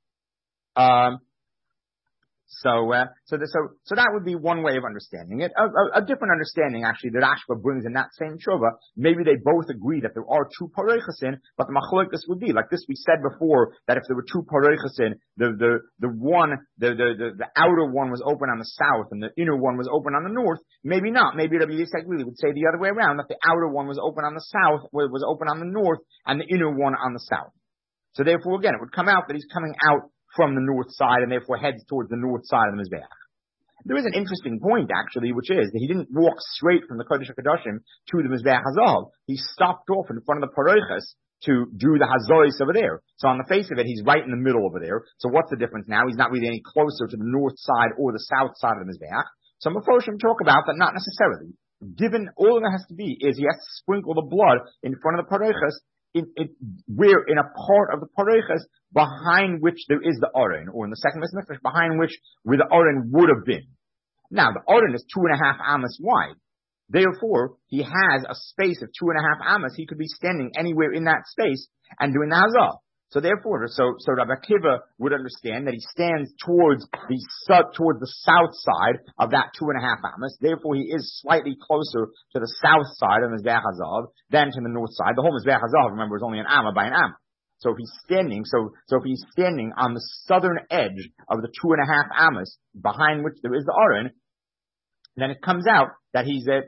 So that would be one way of understanding it. A different understanding, actually, that Rashba brings in that same shova. Maybe they both agree that there are two paroichasin, but the machlokas would be like this. We said before that if there were two paroichasin, the outer one was open on the south and the inner one was open on the north. Maybe not. Maybe Rabbi Yisrael would say the other way around, that the outer one was open on the south, was open on the north, and the inner one on the south. So therefore, again, it would come out that he's coming out from the north side and therefore heads towards the north side of the Mizbeach. There is an interesting point, actually, which is that he didn't walk straight from the Kodesh HaKadoshim to the Mizbeach HaZahav. He stopped off in front of the Paroichas to do the Hazois over there. So on the face of it, he's right in the middle over there. So what's the difference now? He's not really any closer to the north side or the south side of the Mizbeach. So Mephoshim talk about that not necessarily. Given all that has to be is he has to sprinkle the blood in front of the Paroichas where in a part of the paroichas behind which there is the Aron, or in the second Beis Mikdash behind which where the Aron would have been. Now the Aron is 2.5 amas wide. Therefore, he has a space of 2.5 amas. He could be standing anywhere in that space and doing the Hazah. So therefore, so Rabbi Akiva would understand that he stands towards the south side of that 2.5 amas. Therefore, he is slightly closer to the south side of Mizbeach HaZahav than to the north side. The whole Mizbeach HaZahav, remember, is only an amma by an amma. So if he's standing on the southern edge of the 2.5 amas behind which there is the Aron, then it comes out that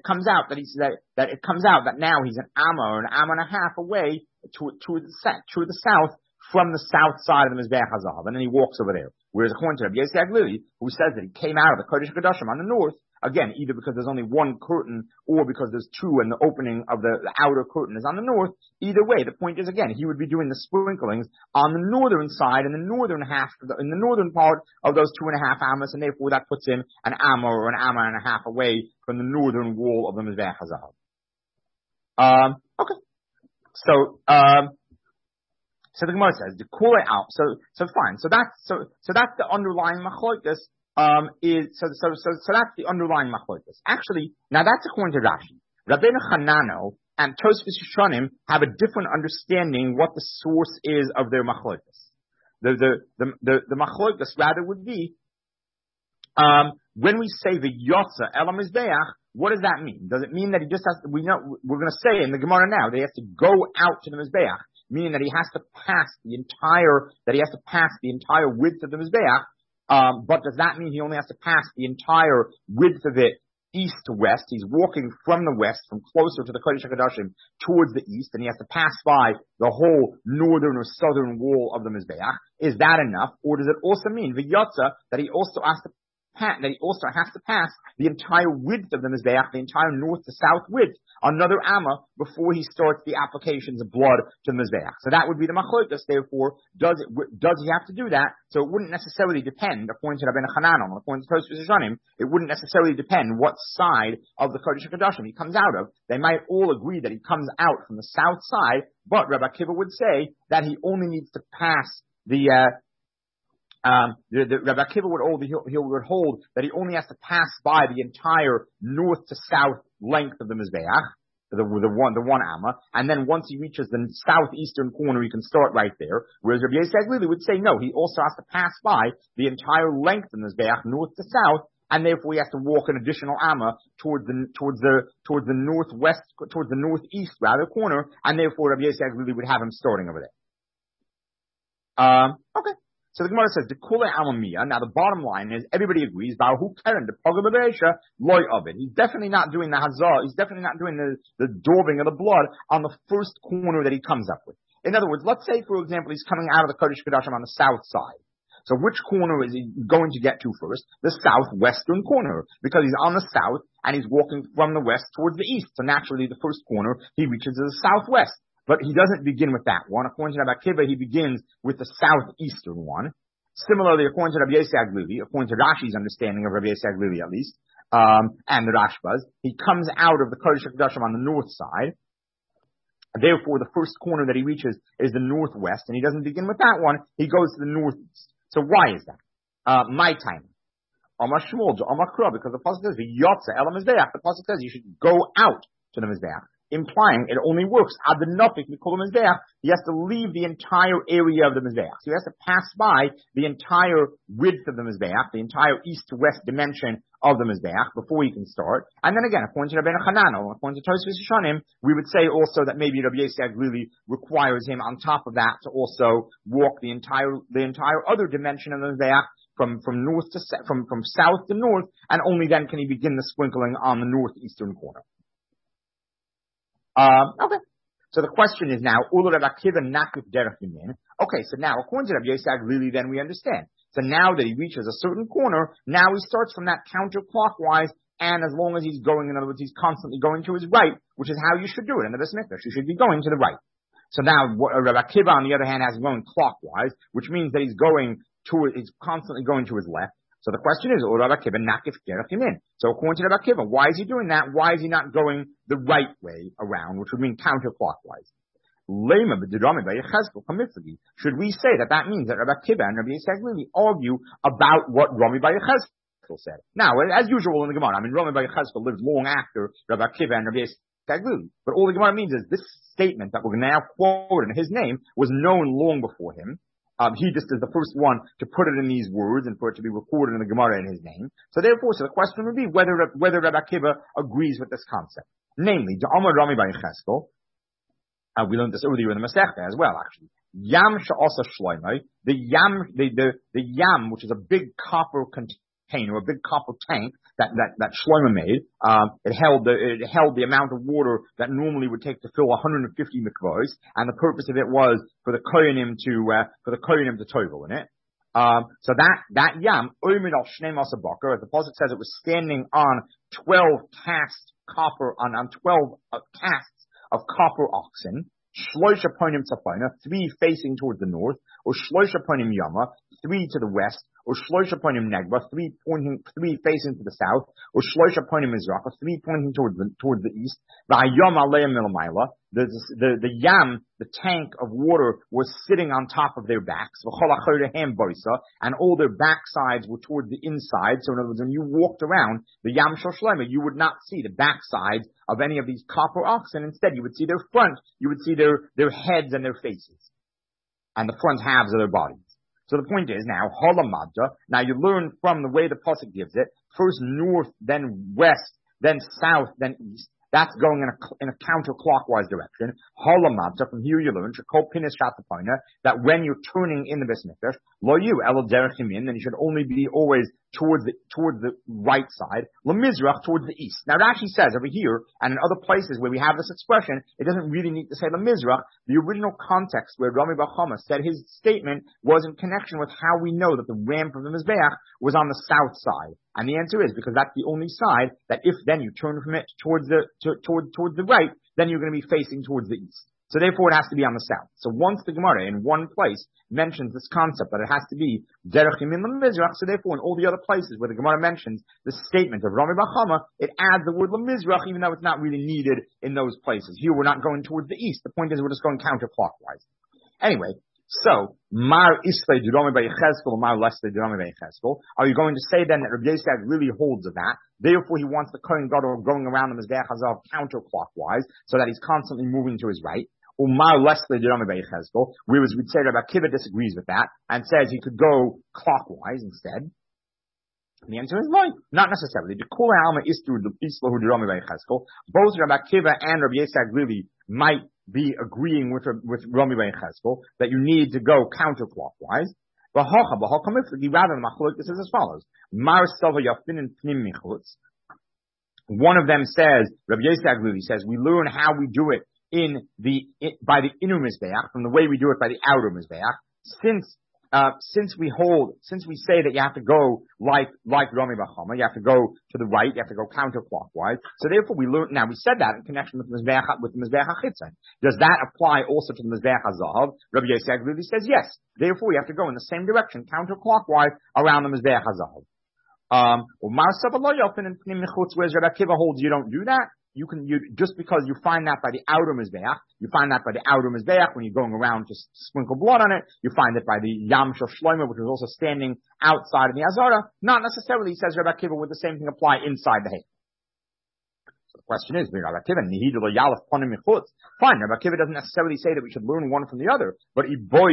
now he's an amma or an amma and a half away to the south, from the south side of the Mizbeach HaZahav, and then he walks over there. Whereas according to Rabbi Yossi Aglili, who says that he came out of the Kodesh HaKadoshim on the north, again, either because there's only one curtain or because there's two and the opening of the outer curtain is on the north, either way, the point is, again, he would be doing the sprinklings on the northern side, in the northern part of those 2.5 amas, and therefore that puts him an amma or an amma and a half away from the northern wall of the Mizbeach HaZahav. Okay. So the Gemara says the kule out. So fine. So that's the underlying machlokas. So that's the underlying machlokas. Actually, now that's according to Rashi. Rabbeinu Hanano and Tosfos Yishanim have a different understanding what the source is of their machlokas. The machlokas rather would be when we say the yotza elam mizbeach. What does that mean? Does it mean that he just has to? We're going to say in the Gemara now they have to go out to the mizbeach, meaning that he has to pass the entire width of the Mizbeach. But does that mean he only has to pass the entire width of it east to west? He's walking from the west, from closer to the Kodesh HaKadoshim towards the east, and he has to pass by the whole northern or southern wall of the Mizbeach. Is that enough? Or does it also mean, V'yotza, that he also has to has to pass the entire width of the Mizbeach, the entire north to south width, another Amma, before he starts the applications of blood to the Mizbeach. So that would be the Machlokas, therefore, does he have to do that? So it wouldn't necessarily depend, according to Rabbeinu Chananon, according to Tosfos Rishonim, it wouldn't necessarily depend what side of the Kodesh HaKadoshim he comes out of. They might all agree that he comes out from the south side, but Rabbi Akiva would say that he only needs to pass the Rabbi Akiva would hold that he only has to pass by the entire north to south length of the Mizbeach, the one Amma, and then once he reaches the southeastern corner, he can start right there. Whereas Rabbi Yisrael Glili would say no, he also has to pass by the entire length of the Mizbeach, north to south, and therefore he has to walk an additional Amma towards the northwest, towards the northeast rather corner, and therefore Rabbi Yisrael Glili would have him starting over there. Okay. So the Gemara says, the Kule Amamiya. Now the bottom line is, everybody agrees, Baruch Keren, the Pogam Bereisha, Loy Ovid. He's definitely not doing the Hazah, he's definitely not doing the daubing of the blood on the first corner that he comes up with. In other words, let's say, for example, he's coming out of the Kodesh Kodashim on the south side. So which corner is he going to get to first? The southwestern corner, because he's on the south and he's walking from the west towards the east. So naturally, the first corner he reaches is the southwest. But he doesn't begin with that one. According to Rabbi Akiva, he begins with the southeastern one. Similarly, according to Rabbi Yisrael Glili, according to Rashi's understanding of Rabbi Yisrael Glili at least, and the Rashbas, he comes out of the Kodesh HaKadoshim on the north side. Therefore, the first corner that he reaches is the northwest, and he doesn't begin with that one. He goes to the northeast. So why is that? My time. Amar Shmuel, Amar Kra, because the pasuk says, "V'yotza el Mizbeach." The pasuk says you should go out to the Mizbeach, implying it only works ad the nafik mikol Mizbeach. He has to leave the entire area of the Mizbeach. So he has to pass by the entire width of the Mizbeach, the entire east to west dimension of the Mizbeach before he can start. And then again, according to Rabbeinu Chananel, according to Tosfos Rishonim, we would say also that maybe Rabbi Yisrael Glili requires him on top of that to also walk the entire other dimension of the Mizbeach from south to north, and only then can he begin the sprinkling on the northeastern corner. Okay. So the question is now, okay, so now according to Rabbi Yisrael Glili, then we understand. So now that he reaches a certain corner, now he starts from that counterclockwise, and as long as he's going, in other words, he's constantly going to his right, which is how you should do it in the Beis Mikdash. You should be going to the right. So now Rabbi Akiva, on the other hand, has going clockwise, which means that he's constantly going to his left. So the question is, Rabbi Akiva nakif derech yamin. So according to Rabbi Akiva, why is he doing that? Why is he not going the right way around, which would mean counterclockwise? Should we say that means that Rabbi Akiva and Rabbi Yisrael Glili argue about what Rami Bar Yechezkel said? Now, as usual in the Gemara, Rami Bar Yechezkel lived long after Rabbi Akiva and Rabbi Yisrael Glili. But all the Gemara means is this statement that we're now quoting in his name was known long before him. He just is the first one to put it in these words and for it to be recorded in the Gemara in his name. So therefore, the question would be whether Rabbi Akiva agrees with this concept. Namely, Amar Rami Bar Yechezkel, we learned this earlier in the Masechta as well, actually. Yam she'asa shloimei, the yam, which is a big copper container, a big copper tank that Shlomo made. It held the amount of water that normally would take to fill 150 mikvahs, and the purpose of it was for the kohanim to tovel in it. So that yam, oimid al shnei masa bakar, as the pasuk says, it was standing on 12 cast copper, on 12 casts of copper oxen. Shloisha ponim tzapona, 3 facing towards the north, or shloisha ponim yama, 3 to the west, or shloisha ponim negba, 3 facing to the south, or shloisha ponim mizracha, 3 pointing towards the east. V'hayam aleim milamayla, the yam, the tank of water, was sitting on top of their backs. And all their backsides were toward the inside. So in other words, when you walked around the yam shel Shlomo, you would not see the backsides of any of these copper oxen. Instead, you would see their front. You would see their heads and their faces, and the front halves of their bodies. So the point is now, halamadda. Now you learn from the way the pasuk gives it. First north, then west, then south, then east. That's going in a counterclockwise direction. Halamadda. From here you learn shekol pinis shatapona, that when you're turning in the Beis Mikdash, lo yu el derech yamin, then you should only be always towards the right side, lemizrach, towards the east. Now Rashi says over here, and in other places where we have this expression, it doesn't really need to say lemizrach. The original context where Rami Bar Chama said his statement was in connection with how we know that the ramp of the Mizbeach was on the south side. And the answer is because that's the only side that if then you turn from it towards the right, then you're going to be facing towards the east. So therefore it has to be on the south. So once the Gemara in one place mentions this concept that it has to be derech yamin lemizrach, so therefore in all the other places where the Gemara mentions the statement of Rami Bar Chama, it adds the word lemizrach even though it's not really needed in those places. Here we're not going towards the east. The point is we're just going counterclockwise. Anyway, so Mar Islay Durami by Yechezkel, Mar Leslie Durami by Yechezkel. Are you going to say then that Rabbi Yisrael really holds of that? Therefore, he wants the Kohen Gadol going around the Mizbeach Hazav counterclockwise, so that he's constantly moving to his right. Umar Leslie Durami by Yechezkel. Whereas we'd say Rabbi Akiva disagrees with that and says he could go clockwise instead. And the answer is no, not necessarily. The Kula Alma Istur Islahu Durami by Yechezkel. Both Rabbi Akiva and Rabbi Yisrael really might be agreeing with Rami ben Cheskel that you need to go counterclockwise. Rather, this is as follows. One of them says, Rabbi Yisrael really says, we learn how we do it by the inner Mizbeach, from the way we do it by the outer Mizbeach. Since we say that you have to go like Rami Bar Chama, you have to go to the right, you have to go counterclockwise. So therefore we said that in connection with the Mizbeach HaChitzon. Does that apply also to the Mizbeach HaZahav? Rabbi Yisrael really says yes. Therefore you have to go in the same direction, counterclockwise, around the Mizbeach HaZahav. Whereas Rabbi Akiva holds you don't do that. Just because you find that by the outer Mizbeach, when you're going around to sprinkle blood on it, you find it by the Yam Shel Shlomo, which was also standing outside of the Azara. Not necessarily, says Rabbi Akiva, would the same thing apply inside the Heichal. So the question is, Rabbi Akiva, fine, Rabbi Akiva doesn't necessarily say that we should learn one from the other, but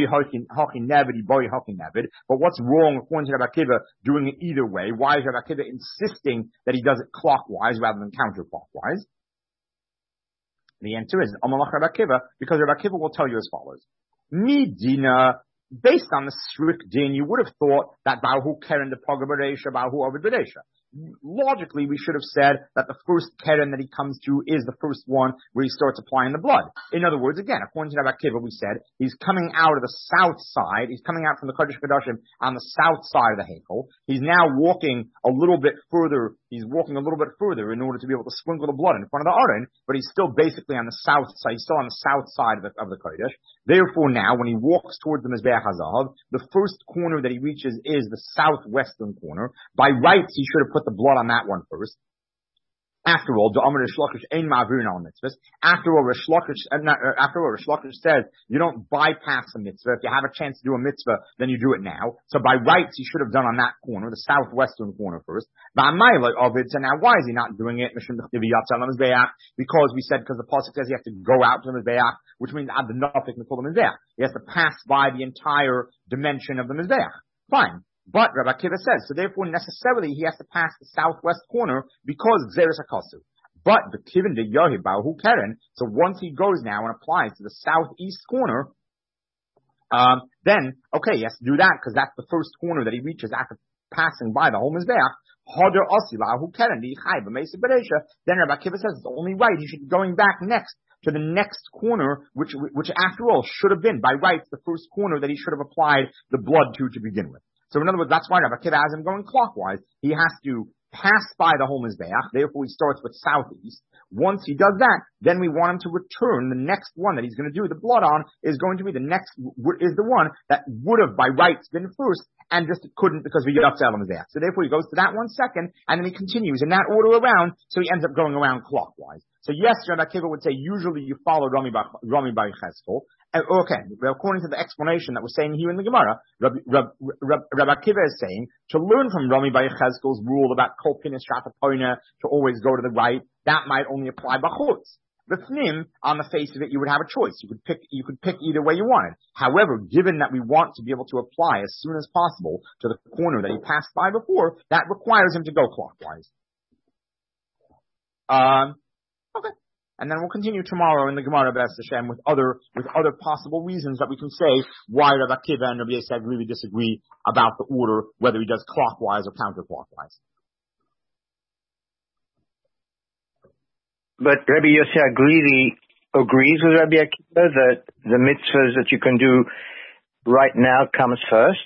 but what's wrong according to Rabbi Akiva doing it either way? Why is Rabbi Akiva insisting that he does it clockwise rather than counterclockwise? The answer is Amalach Rabbi Akiva, because Rabbi Akiva will tell you as follows. Midina, based on the strict din, you would have thought that Bahu Keren the Paga B'Reisha, Bahu Ovid B'Reisha. Logically, we should have said that the first Keren that he comes to is the first one where he starts applying the blood. In other words, again, according to Rabbi Akiva, we said he's coming out of the south side. He's coming out from the Kodesh Kodashim on the south side of the Heichal. He's now walking a little bit further. He's walking a little bit further in order to be able to sprinkle the blood in front of the Aron, but he's still basically on the south side. He's still on the south side of the Kodesh. Therefore, now when he walks towards the Mizbeach HaZahav, the first corner that he reaches is the southwestern corner. By rights, he should have put the blood on that one first. After all, after all, Rish Lakish says you don't bypass a mitzvah. If you have a chance to do a mitzvah, then you do it now. So by rights, he should have done on that corner, the southwestern corner first. So now why is he not doing it? Because we said, because the pasuk says he has to go out to the Mizbeach, which means ad nafik mikol the Mizbeach. He has to pass by the entire dimension of the Mizbeach. Fine. But Rabbi Akiva says, so therefore necessarily he has to pass the southwest corner because Xeris HaKasu. But the Kivin de Yohibahu Hu Keren, so once he goes now and applies to the southeast corner, then, okay, he has to do that because that's the first corner that he reaches after passing by the whole Mizbeach. Then Rabbi Akiva says it's only right. He should be going back next to the next corner, which after all should have been by rights the first corner that he should have applied the blood to begin with. So in other words, that's why Rabbi Akiva has him going clockwise. He has to pass by the whole Mizbeach. Therefore, he starts with southeast. Once he does that, then we want him to return. The next one that he's going to do the blood on is going to be the one that would have by rights been first and just couldn't because we get up to El Mizbeach. So therefore, he goes to that one second and then he continues in that order around. So he ends up going around clockwise. So yes, Rabbi Akiva would say usually you follow Rami Bar Cheskel. Okay, according to the explanation that we're saying here in the Gemara, Rabbi Akiva is saying to learn from Rami Bar Cheskel's rule about kol pinis shatapoina to always go to the right, that might only apply b'chutz. B'fnim, on the face of it, you would have a choice. You could pick either way you wanted. However, given that we want to be able to apply as soon as possible to the corner that he passed by before, that requires him to go clockwise. Okay. and then we'll continue tomorrow in the Gemara B'ez Hashem with other possible reasons that we can say why Rabbi Akiva and Rabbi Yossi really disagree about the order, whether he does clockwise or counterclockwise. But Rabbi Yossi agrees with Rabbi Akiva that the mitzvahs that you can do right now comes first.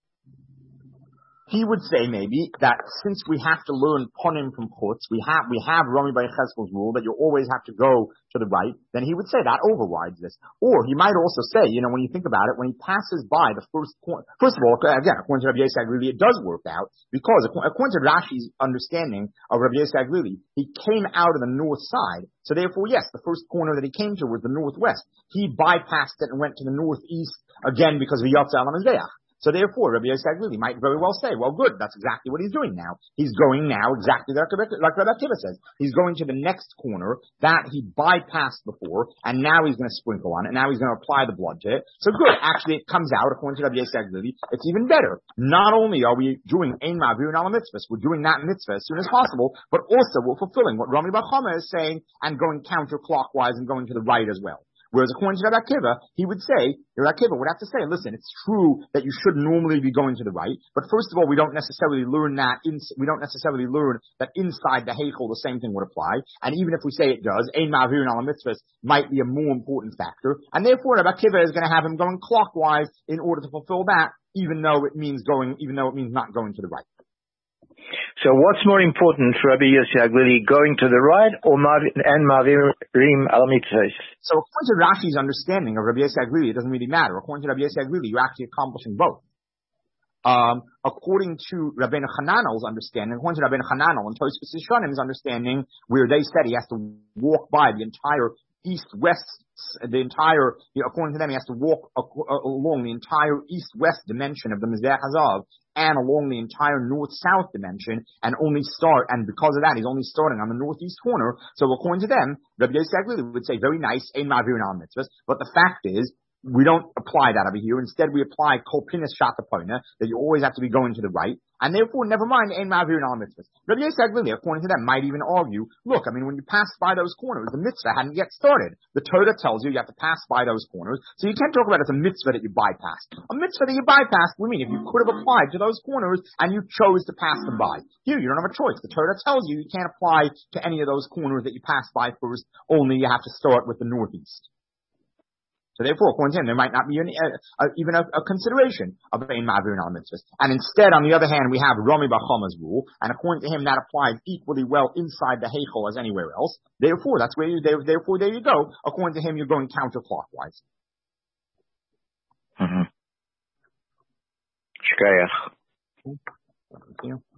He would say maybe that since we have to learn ponim from chutz, we have Rami Bar Yechezkel's rule that you always have to go to the right, then he would say that overrides this. Or he might also say, when you think about it, when he passes by the first corner, first of all, again, according to Rabbi Yossi Aglili, it does work out, because according to Rashi's understanding of Rabbi Yossi Aglili, he came out of the north side, so therefore, yes, the first corner that he came to was the northwest. He bypassed it and went to the northeast, again, because of Yotze Al HaMizbeach. So therefore, Rabbi Yossi Aglili might very well say, well, good, that's exactly what he's doing now. He's going now exactly like Rabbi Akiva says. He's going to the next corner that he bypassed before, and now he's going to sprinkle on it, now he's going to apply the blood to it. So good, actually it comes out, according to Rabbi Yossi Aglili, it's even better. Not only are we doing Ein Ma'avirin Ala Mitzvahs, we're doing that mitzvah as soon as possible, but also we're fulfilling what Rami Bar Chama is saying, and going counterclockwise and going to the right as well. Whereas according to Rabbi Akiva, Rabbi Akiva would have to say, listen, it's true that you should normally be going to the right, but first of all, we don't necessarily learn that inside the heichal the same thing would apply, and even if we say it does, Ein Ma'avirin Ala Mitzvahs might be a more important factor, and therefore Rabbi Akiva is going to have him going clockwise in order to fulfill that, even though it means not going to the right. So what's more important for Rabbi Yossi Aglili, going to the right or Ma'avirim Ala Mitzvahs? So according to Rashi's understanding of Rabbi Yossi Aglili, it doesn't really matter. According to Rabbi Yossi Aglili, you're actually accomplishing both. According to Rabbeinu Hananel's understanding, according to Rabbeinu Hananel and Tosfos Yishonim's understanding, where they said he has to walk by the entire east-west, according to them, he has to walk along the entire east-west dimension of the Mizbeach Hazav and along the entire north-south dimension, and because of that, he's only starting on the northeast corner. So according to them, Rabbi Yossi Aglili would say, very nice, Ein Ma'avirin Ala Mitzvahs, but the fact is, we don't apply that over here. Instead, we apply kol pinas shatapona, that you always have to be going to the right, and therefore, never mind, Ein Ma'avirin Ala Mitzvahs. Rabbi Yossi Aglili, according to them, might even argue, look, when you pass by those corners, the mitzvah hadn't yet started. The Torah tells you have to pass by those corners, so you can't talk about it as a mitzvah that you bypassed. A mitzvah that you bypassed, we mean if you could have applied to those corners and you chose to pass them by. Here, you don't have a choice. The Torah tells you can't apply to any of those corners that you pass by first, only you have to start with the northeast. So therefore, according to him, there might not be even a consideration of Ein Ma'avirin Ala Mitzvahs. And instead, on the other hand, we have Rami Bar Chama's rule, and according to him, that applies equally well inside the heichal as anywhere else. Therefore, there you go. According to him, you're going counterclockwise. Mm-hmm. Shkayach. Thank you.